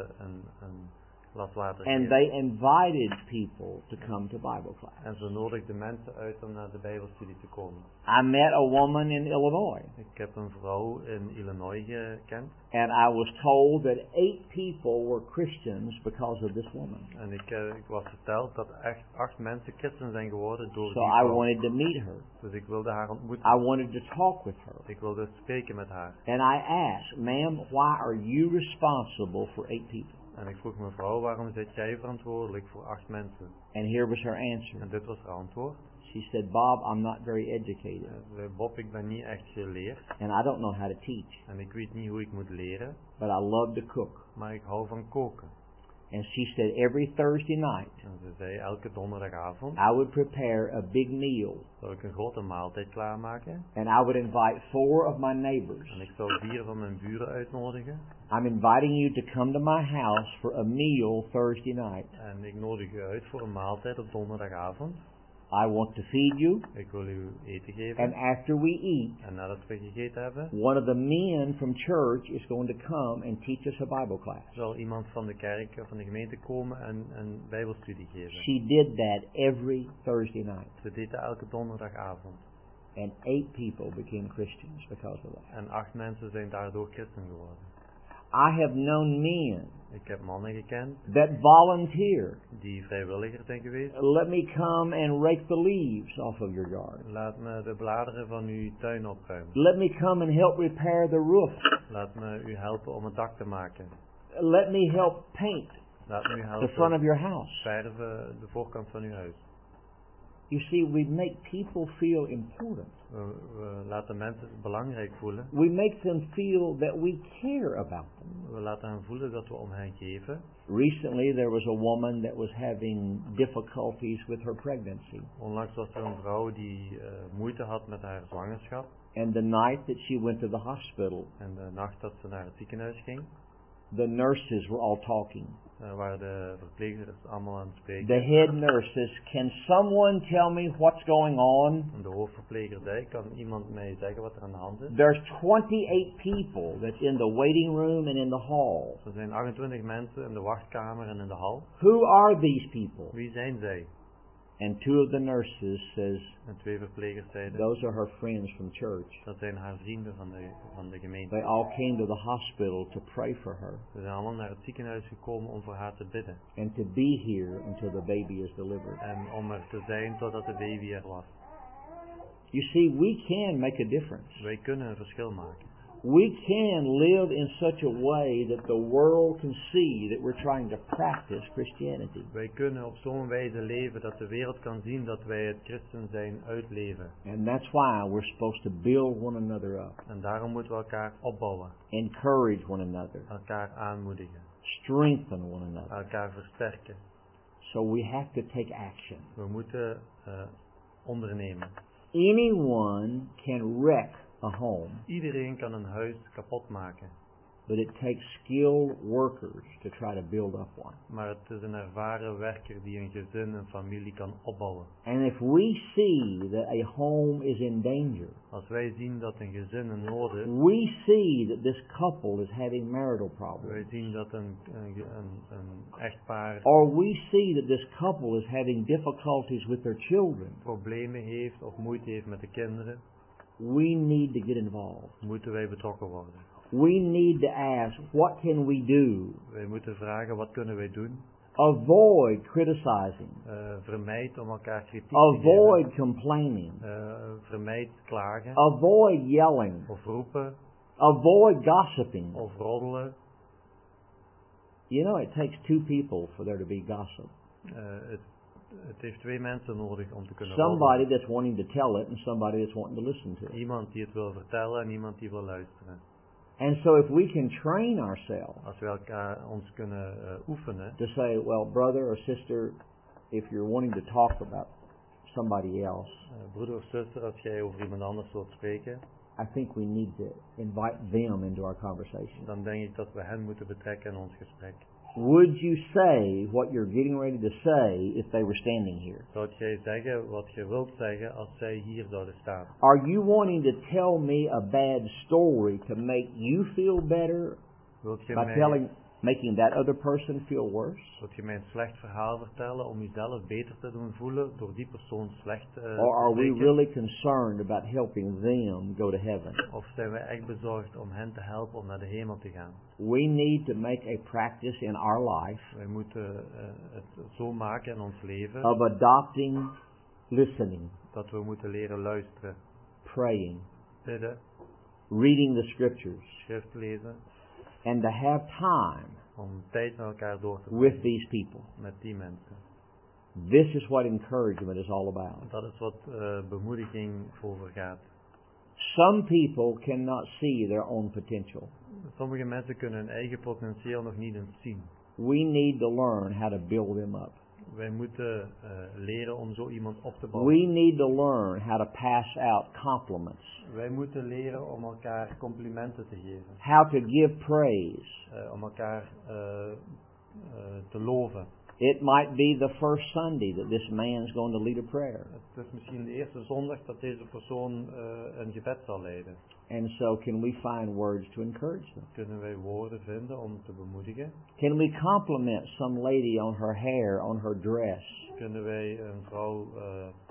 [SPEAKER 1] een glas water
[SPEAKER 2] And
[SPEAKER 1] geeft.
[SPEAKER 2] they invited people to come to Bible class.
[SPEAKER 1] En ze nodigden mensen uit om naar de Bijbelstudie te komen.
[SPEAKER 2] I met a woman in Illinois,
[SPEAKER 1] Ik heb een vrouw in Illinois gekend.
[SPEAKER 2] and I was told that 8 people were Christians because of this woman.
[SPEAKER 1] En ik was verteld dat echt 8 mensen christen zijn geworden door
[SPEAKER 2] So
[SPEAKER 1] die
[SPEAKER 2] I
[SPEAKER 1] vrouw.
[SPEAKER 2] wanted to meet her.
[SPEAKER 1] Dus ik wilde haar ontmoeten.
[SPEAKER 2] I wanted to talk with her.
[SPEAKER 1] Ik wilde spreken met haar.
[SPEAKER 2] And I asked, ma'am, why are you responsible for 8 people?
[SPEAKER 1] En ik vroeg mevrouw, waarom zit jij verantwoordelijk voor 8 mensen?
[SPEAKER 2] And here was her answer.
[SPEAKER 1] En dit was haar antwoord.
[SPEAKER 2] She said, Bob, I'm not very educated,
[SPEAKER 1] Ze zei, Bob, ik ben niet echt geleerd.
[SPEAKER 2] and I don't know how to teach,
[SPEAKER 1] En ik weet niet hoe ik moet leren.
[SPEAKER 2] but I love to cook.
[SPEAKER 1] Maar ik hou van koken.
[SPEAKER 2] And she said every Thursday night,
[SPEAKER 1] En ze zei, elke donderdagavond
[SPEAKER 2] I would prepare a big meal,
[SPEAKER 1] zou ik een grote maaltijd klaarmaken.
[SPEAKER 2] and I would invite 4 of my neighbors.
[SPEAKER 1] En ik zou 4 van mijn buren uitnodigen.
[SPEAKER 2] I'm inviting you to come to my house for a meal Thursday night.
[SPEAKER 1] En ik nodig u uit voor een maaltijd op donderdagavond.
[SPEAKER 2] I want to feed you,
[SPEAKER 1] Ik wil u eten geven.
[SPEAKER 2] and after we eat,
[SPEAKER 1] En nadat we gegeten hebben,
[SPEAKER 2] one of the men from church is going to come and teach us a Bible class.
[SPEAKER 1] zal iemand van de kerk of van de gemeente komen en een bijbelstudie geven.
[SPEAKER 2] She did that every Thursday night.
[SPEAKER 1] Ze deed dat elke donderdagavond.
[SPEAKER 2] And 8 people became Christians because of that.
[SPEAKER 1] En 8 mensen zijn daardoor christen geworden.
[SPEAKER 2] I have known men
[SPEAKER 1] Ik heb mannen gekend
[SPEAKER 2] that volunteer.
[SPEAKER 1] die vrijwilliger zijn geweest.
[SPEAKER 2] Let me come and rake the leaves off of your yard.
[SPEAKER 1] Laat me de bladeren van uw tuin opruimen.
[SPEAKER 2] Let me come and help repair the roof.
[SPEAKER 1] Laat me u helpen om het dak te maken.
[SPEAKER 2] Let me help paint
[SPEAKER 1] Laat me u
[SPEAKER 2] the
[SPEAKER 1] helpen
[SPEAKER 2] front of your house.
[SPEAKER 1] verven de voorkant van uw huis.
[SPEAKER 2] You see, we make people feel important.
[SPEAKER 1] We laten mensen het belangrijk voelen.
[SPEAKER 2] We make them feel that we care about them.
[SPEAKER 1] We laten hen voelen dat we om hen geven.
[SPEAKER 2] Recently, there was a woman that was having difficulties with her pregnancy.
[SPEAKER 1] Onlangs was er een vrouw die moeite had met haar zwangerschap.
[SPEAKER 2] And the night that she went to the hospital,
[SPEAKER 1] En de nacht dat ze naar het ziekenhuis ging,
[SPEAKER 2] the nurses were all talking.
[SPEAKER 1] waar de verpleegsters allemaal aan het spreken.
[SPEAKER 2] The head nurse says, "Can someone tell me what's going on?"
[SPEAKER 1] En de hoofdverpleger zei, kan iemand mij zeggen wat er aan de hand is?
[SPEAKER 2] There's 28 people that's in the waiting room and in the hall.
[SPEAKER 1] Er zijn 28 mensen in de wachtkamer en in de hal.
[SPEAKER 2] Who are these people?
[SPEAKER 1] Wie zijn zij?
[SPEAKER 2] And 2 of the nurses says,
[SPEAKER 1] En 2 verplegers zeiden,
[SPEAKER 2] those are her friends from church.
[SPEAKER 1] dat zijn haar vrienden van de gemeente.
[SPEAKER 2] They all came to the hospital to pray for her
[SPEAKER 1] Ze zijn allemaal naar het ziekenhuis gekomen om voor haar te bidden.
[SPEAKER 2] and to be here until the baby is delivered.
[SPEAKER 1] En om er te zijn totdat de baby er was.
[SPEAKER 2] You see, we can make a difference.
[SPEAKER 1] Wij kunnen een verschil maken.
[SPEAKER 2] We can live in such a way that the world can see that we're trying to practice Christianity.
[SPEAKER 1] Wij kunnen op zo'n wijze leven dat de wereld kan zien dat wij het christen zijn uitleven.
[SPEAKER 2] And that's why we're supposed to build one another up,
[SPEAKER 1] En daarom moeten we elkaar opbouwen,
[SPEAKER 2] encourage one another,
[SPEAKER 1] elkaar aanmoedigen,
[SPEAKER 2] strengthen one another.
[SPEAKER 1] elkaar versterken.
[SPEAKER 2] So we have to take action.
[SPEAKER 1] We moeten ondernemen.
[SPEAKER 2] Anyone can wreck a home,
[SPEAKER 1] Iedereen kan een huis kapot maken,
[SPEAKER 2] but it takes skilled workers to try to build up one.
[SPEAKER 1] maar het is een ervaren werker die een gezin, een familie kan opbouwen.
[SPEAKER 2] And if we see that a home is in danger,
[SPEAKER 1] Als wij zien dat een gezin in nood is,
[SPEAKER 2] we see that this couple is having marital
[SPEAKER 1] wij
[SPEAKER 2] problems,
[SPEAKER 1] zien dat een echtpaar
[SPEAKER 2] or we see that this couple is having difficulties with their children,
[SPEAKER 1] problemen heeft of moeite heeft met de kinderen,
[SPEAKER 2] we need to get involved.
[SPEAKER 1] moeten wij betrokken worden.
[SPEAKER 2] We need to ask, what can we do?
[SPEAKER 1] Wij moeten vragen, wat kunnen wij doen?
[SPEAKER 2] Avoid criticizing.
[SPEAKER 1] Vermijd om elkaar kritiek te
[SPEAKER 2] Avoid
[SPEAKER 1] geven.
[SPEAKER 2] complaining.
[SPEAKER 1] Vermijd klagen
[SPEAKER 2] Avoid yelling.
[SPEAKER 1] of roepen
[SPEAKER 2] Avoid gossiping.
[SPEAKER 1] of roddelen.
[SPEAKER 2] You know, it takes 2 people for there to be gossip.
[SPEAKER 1] Het heeft 2 mensen nodig om te kunnen
[SPEAKER 2] Somebody
[SPEAKER 1] roddelen.
[SPEAKER 2] that's wanting to tell it and somebody that's wanting to listen to it.
[SPEAKER 1] Iemand die het wil vertellen en iemand die wil luisteren.
[SPEAKER 2] And so if we can train ourselves
[SPEAKER 1] Als we ons kunnen oefenen,
[SPEAKER 2] to say, well, brother or sister, if you're wanting to talk about somebody else,
[SPEAKER 1] broeder of zuster, als jij over iemand anders wilt spreken,
[SPEAKER 2] I think we need to invite them into our conversation.
[SPEAKER 1] dan denk ik dat we hen moeten betrekken in ons gesprek.
[SPEAKER 2] Would you say what you're getting ready to say if they were standing here?
[SPEAKER 1] Zou jij zeggen wat je wilt zeggen als zij hier zouden staan?
[SPEAKER 2] Are you wanting to tell me a bad story to make you feel better
[SPEAKER 1] Wilt je
[SPEAKER 2] by making that other person feel worse?
[SPEAKER 1] Wilt je mij een slecht verhaal vertellen om jezelf beter te doen voelen door die persoon slecht
[SPEAKER 2] Or
[SPEAKER 1] te
[SPEAKER 2] are we
[SPEAKER 1] spreken?
[SPEAKER 2] really concerned about helping them go to heaven?
[SPEAKER 1] Of zijn wij echt bezorgd om hen te helpen om naar de hemel te gaan?
[SPEAKER 2] We need to make a practice in our life
[SPEAKER 1] Wij moeten het zo maken in ons leven
[SPEAKER 2] of adopting listening,
[SPEAKER 1] dat we moeten leren luisteren,
[SPEAKER 2] praying,
[SPEAKER 1] bidden,
[SPEAKER 2] reading the scriptures,
[SPEAKER 1] schrift lezen,
[SPEAKER 2] and to have time
[SPEAKER 1] om tijd met elkaar door te
[SPEAKER 2] with
[SPEAKER 1] brengen
[SPEAKER 2] these people.
[SPEAKER 1] met die mensen.
[SPEAKER 2] This is what encouragement is all about.
[SPEAKER 1] Dat is wat bemoediging over gaat.
[SPEAKER 2] Some people cannot see their own potential.
[SPEAKER 1] Sommige mensen kunnen hun eigen potentieel nog niet eens zien.
[SPEAKER 2] We need to learn how to build them up.
[SPEAKER 1] Wij moeten leren om zo iemand op te bouwen.
[SPEAKER 2] We need to learn how to pass out compliments,
[SPEAKER 1] Wij moeten leren om elkaar complimenten te geven.
[SPEAKER 2] how to give praise.
[SPEAKER 1] Om elkaar te loven.
[SPEAKER 2] It might be the first Sunday that this man's going to lead a prayer.
[SPEAKER 1] Het is misschien de eerste zondag dat deze persoon een gebed zal leiden.
[SPEAKER 2] And so can we find words to encourage them?
[SPEAKER 1] Kunnen wij woorden vinden om te bemoedigen?
[SPEAKER 2] Can we compliment some lady on her hair, on her dress?
[SPEAKER 1] Kunnen wij een vrouw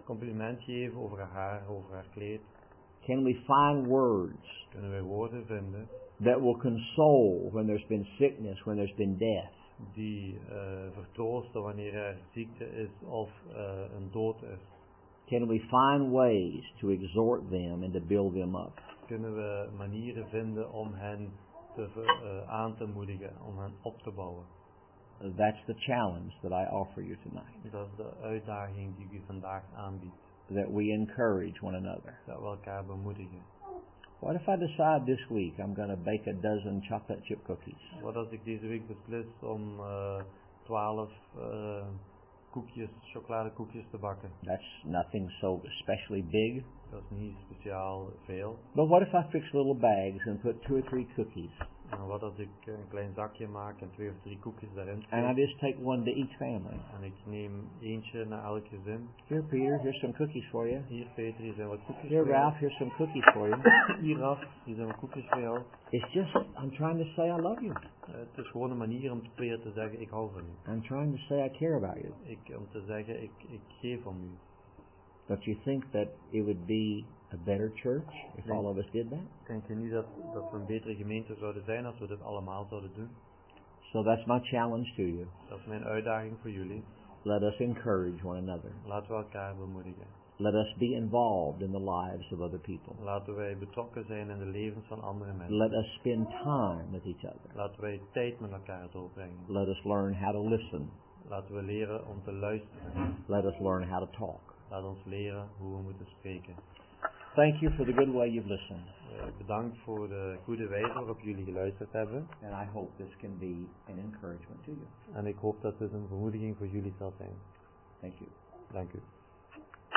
[SPEAKER 1] compliment geven over haar haar, over haar kleed?
[SPEAKER 2] Can we find words
[SPEAKER 1] Kunnen wij woorden vinden
[SPEAKER 2] that will console when there's been sickness, when there's been death?
[SPEAKER 1] die vertroosten wanneer er ziekte is of een dood is?
[SPEAKER 2] Can we find ways to exhort them and to build them up?
[SPEAKER 1] Kunnen we manieren vinden om hen aan te moedigen, om hen op te bouwen?
[SPEAKER 2] That's the challenge that I offer you tonight.
[SPEAKER 1] Dat is de uitdaging die ik u vandaag aanbied.
[SPEAKER 2] That we encourage one another.
[SPEAKER 1] Dat we elkaar bemoedigen.
[SPEAKER 2] What if I decide this week I'm going to bake a dozen chocolate chip cookies?
[SPEAKER 1] Wat als ik deze week beslis om 12 koekjes, chocoladekoekjes te bakken?
[SPEAKER 2] That's nothing so especially big.
[SPEAKER 1] Dat is niet speciaal veel.
[SPEAKER 2] But what if I fix little bags and put 2 or 3 cookies?
[SPEAKER 1] En wat als ik een klein zakje maak en 2 of 3 koekjes daarin steek?
[SPEAKER 2] And I just take one to each family.
[SPEAKER 1] En ik neem eentje naar elk gezin.
[SPEAKER 2] Here, Peter, here's some cookies for you.
[SPEAKER 1] Hier, Peter, hier zijn wat koekjes
[SPEAKER 2] Here,
[SPEAKER 1] voor jou.
[SPEAKER 2] Ralph, here's some cookies for you.
[SPEAKER 1] Hier, Ralph, hier zijn wat koekjes voor jou.
[SPEAKER 2] It's just, I'm trying to say I love you.
[SPEAKER 1] Het is gewoon een manier om te proberen te zeggen, ik hou van u.
[SPEAKER 2] I'm trying to say I care about you.
[SPEAKER 1] Om te zeggen, ik geef om u.
[SPEAKER 2] Don't you think that it would be a better church if all of us did that?
[SPEAKER 1] Denk je niet dat we een betere gemeente zouden zijn als we dit allemaal zouden doen?
[SPEAKER 2] So that's my challenge to you.
[SPEAKER 1] Dat is mijn uitdaging voor jullie.
[SPEAKER 2] Let us encourage one another.
[SPEAKER 1] Laten we elkaar bemoedigen.
[SPEAKER 2] Let us be involved in the lives of other people.
[SPEAKER 1] Laten wij betrokken zijn in de levens van andere mensen.
[SPEAKER 2] Let us spend time with each other.
[SPEAKER 1] Laten wij tijd met elkaar doorbrengen.
[SPEAKER 2] Let us learn how to listen.
[SPEAKER 1] Laten we leren om te luisteren.
[SPEAKER 2] Let us learn how to talk.
[SPEAKER 1] Laat ons leren hoe we moeten spreken.
[SPEAKER 2] Thank you for the good way you've listened.
[SPEAKER 1] Bedankt voor de goede wijze waarop jullie geluisterd hebben.
[SPEAKER 2] And I hope this can be an encouragement to you.
[SPEAKER 1] En ik hoop dat dit een bemoediging voor jullie zal zijn.
[SPEAKER 2] Thank you.
[SPEAKER 1] Dank u.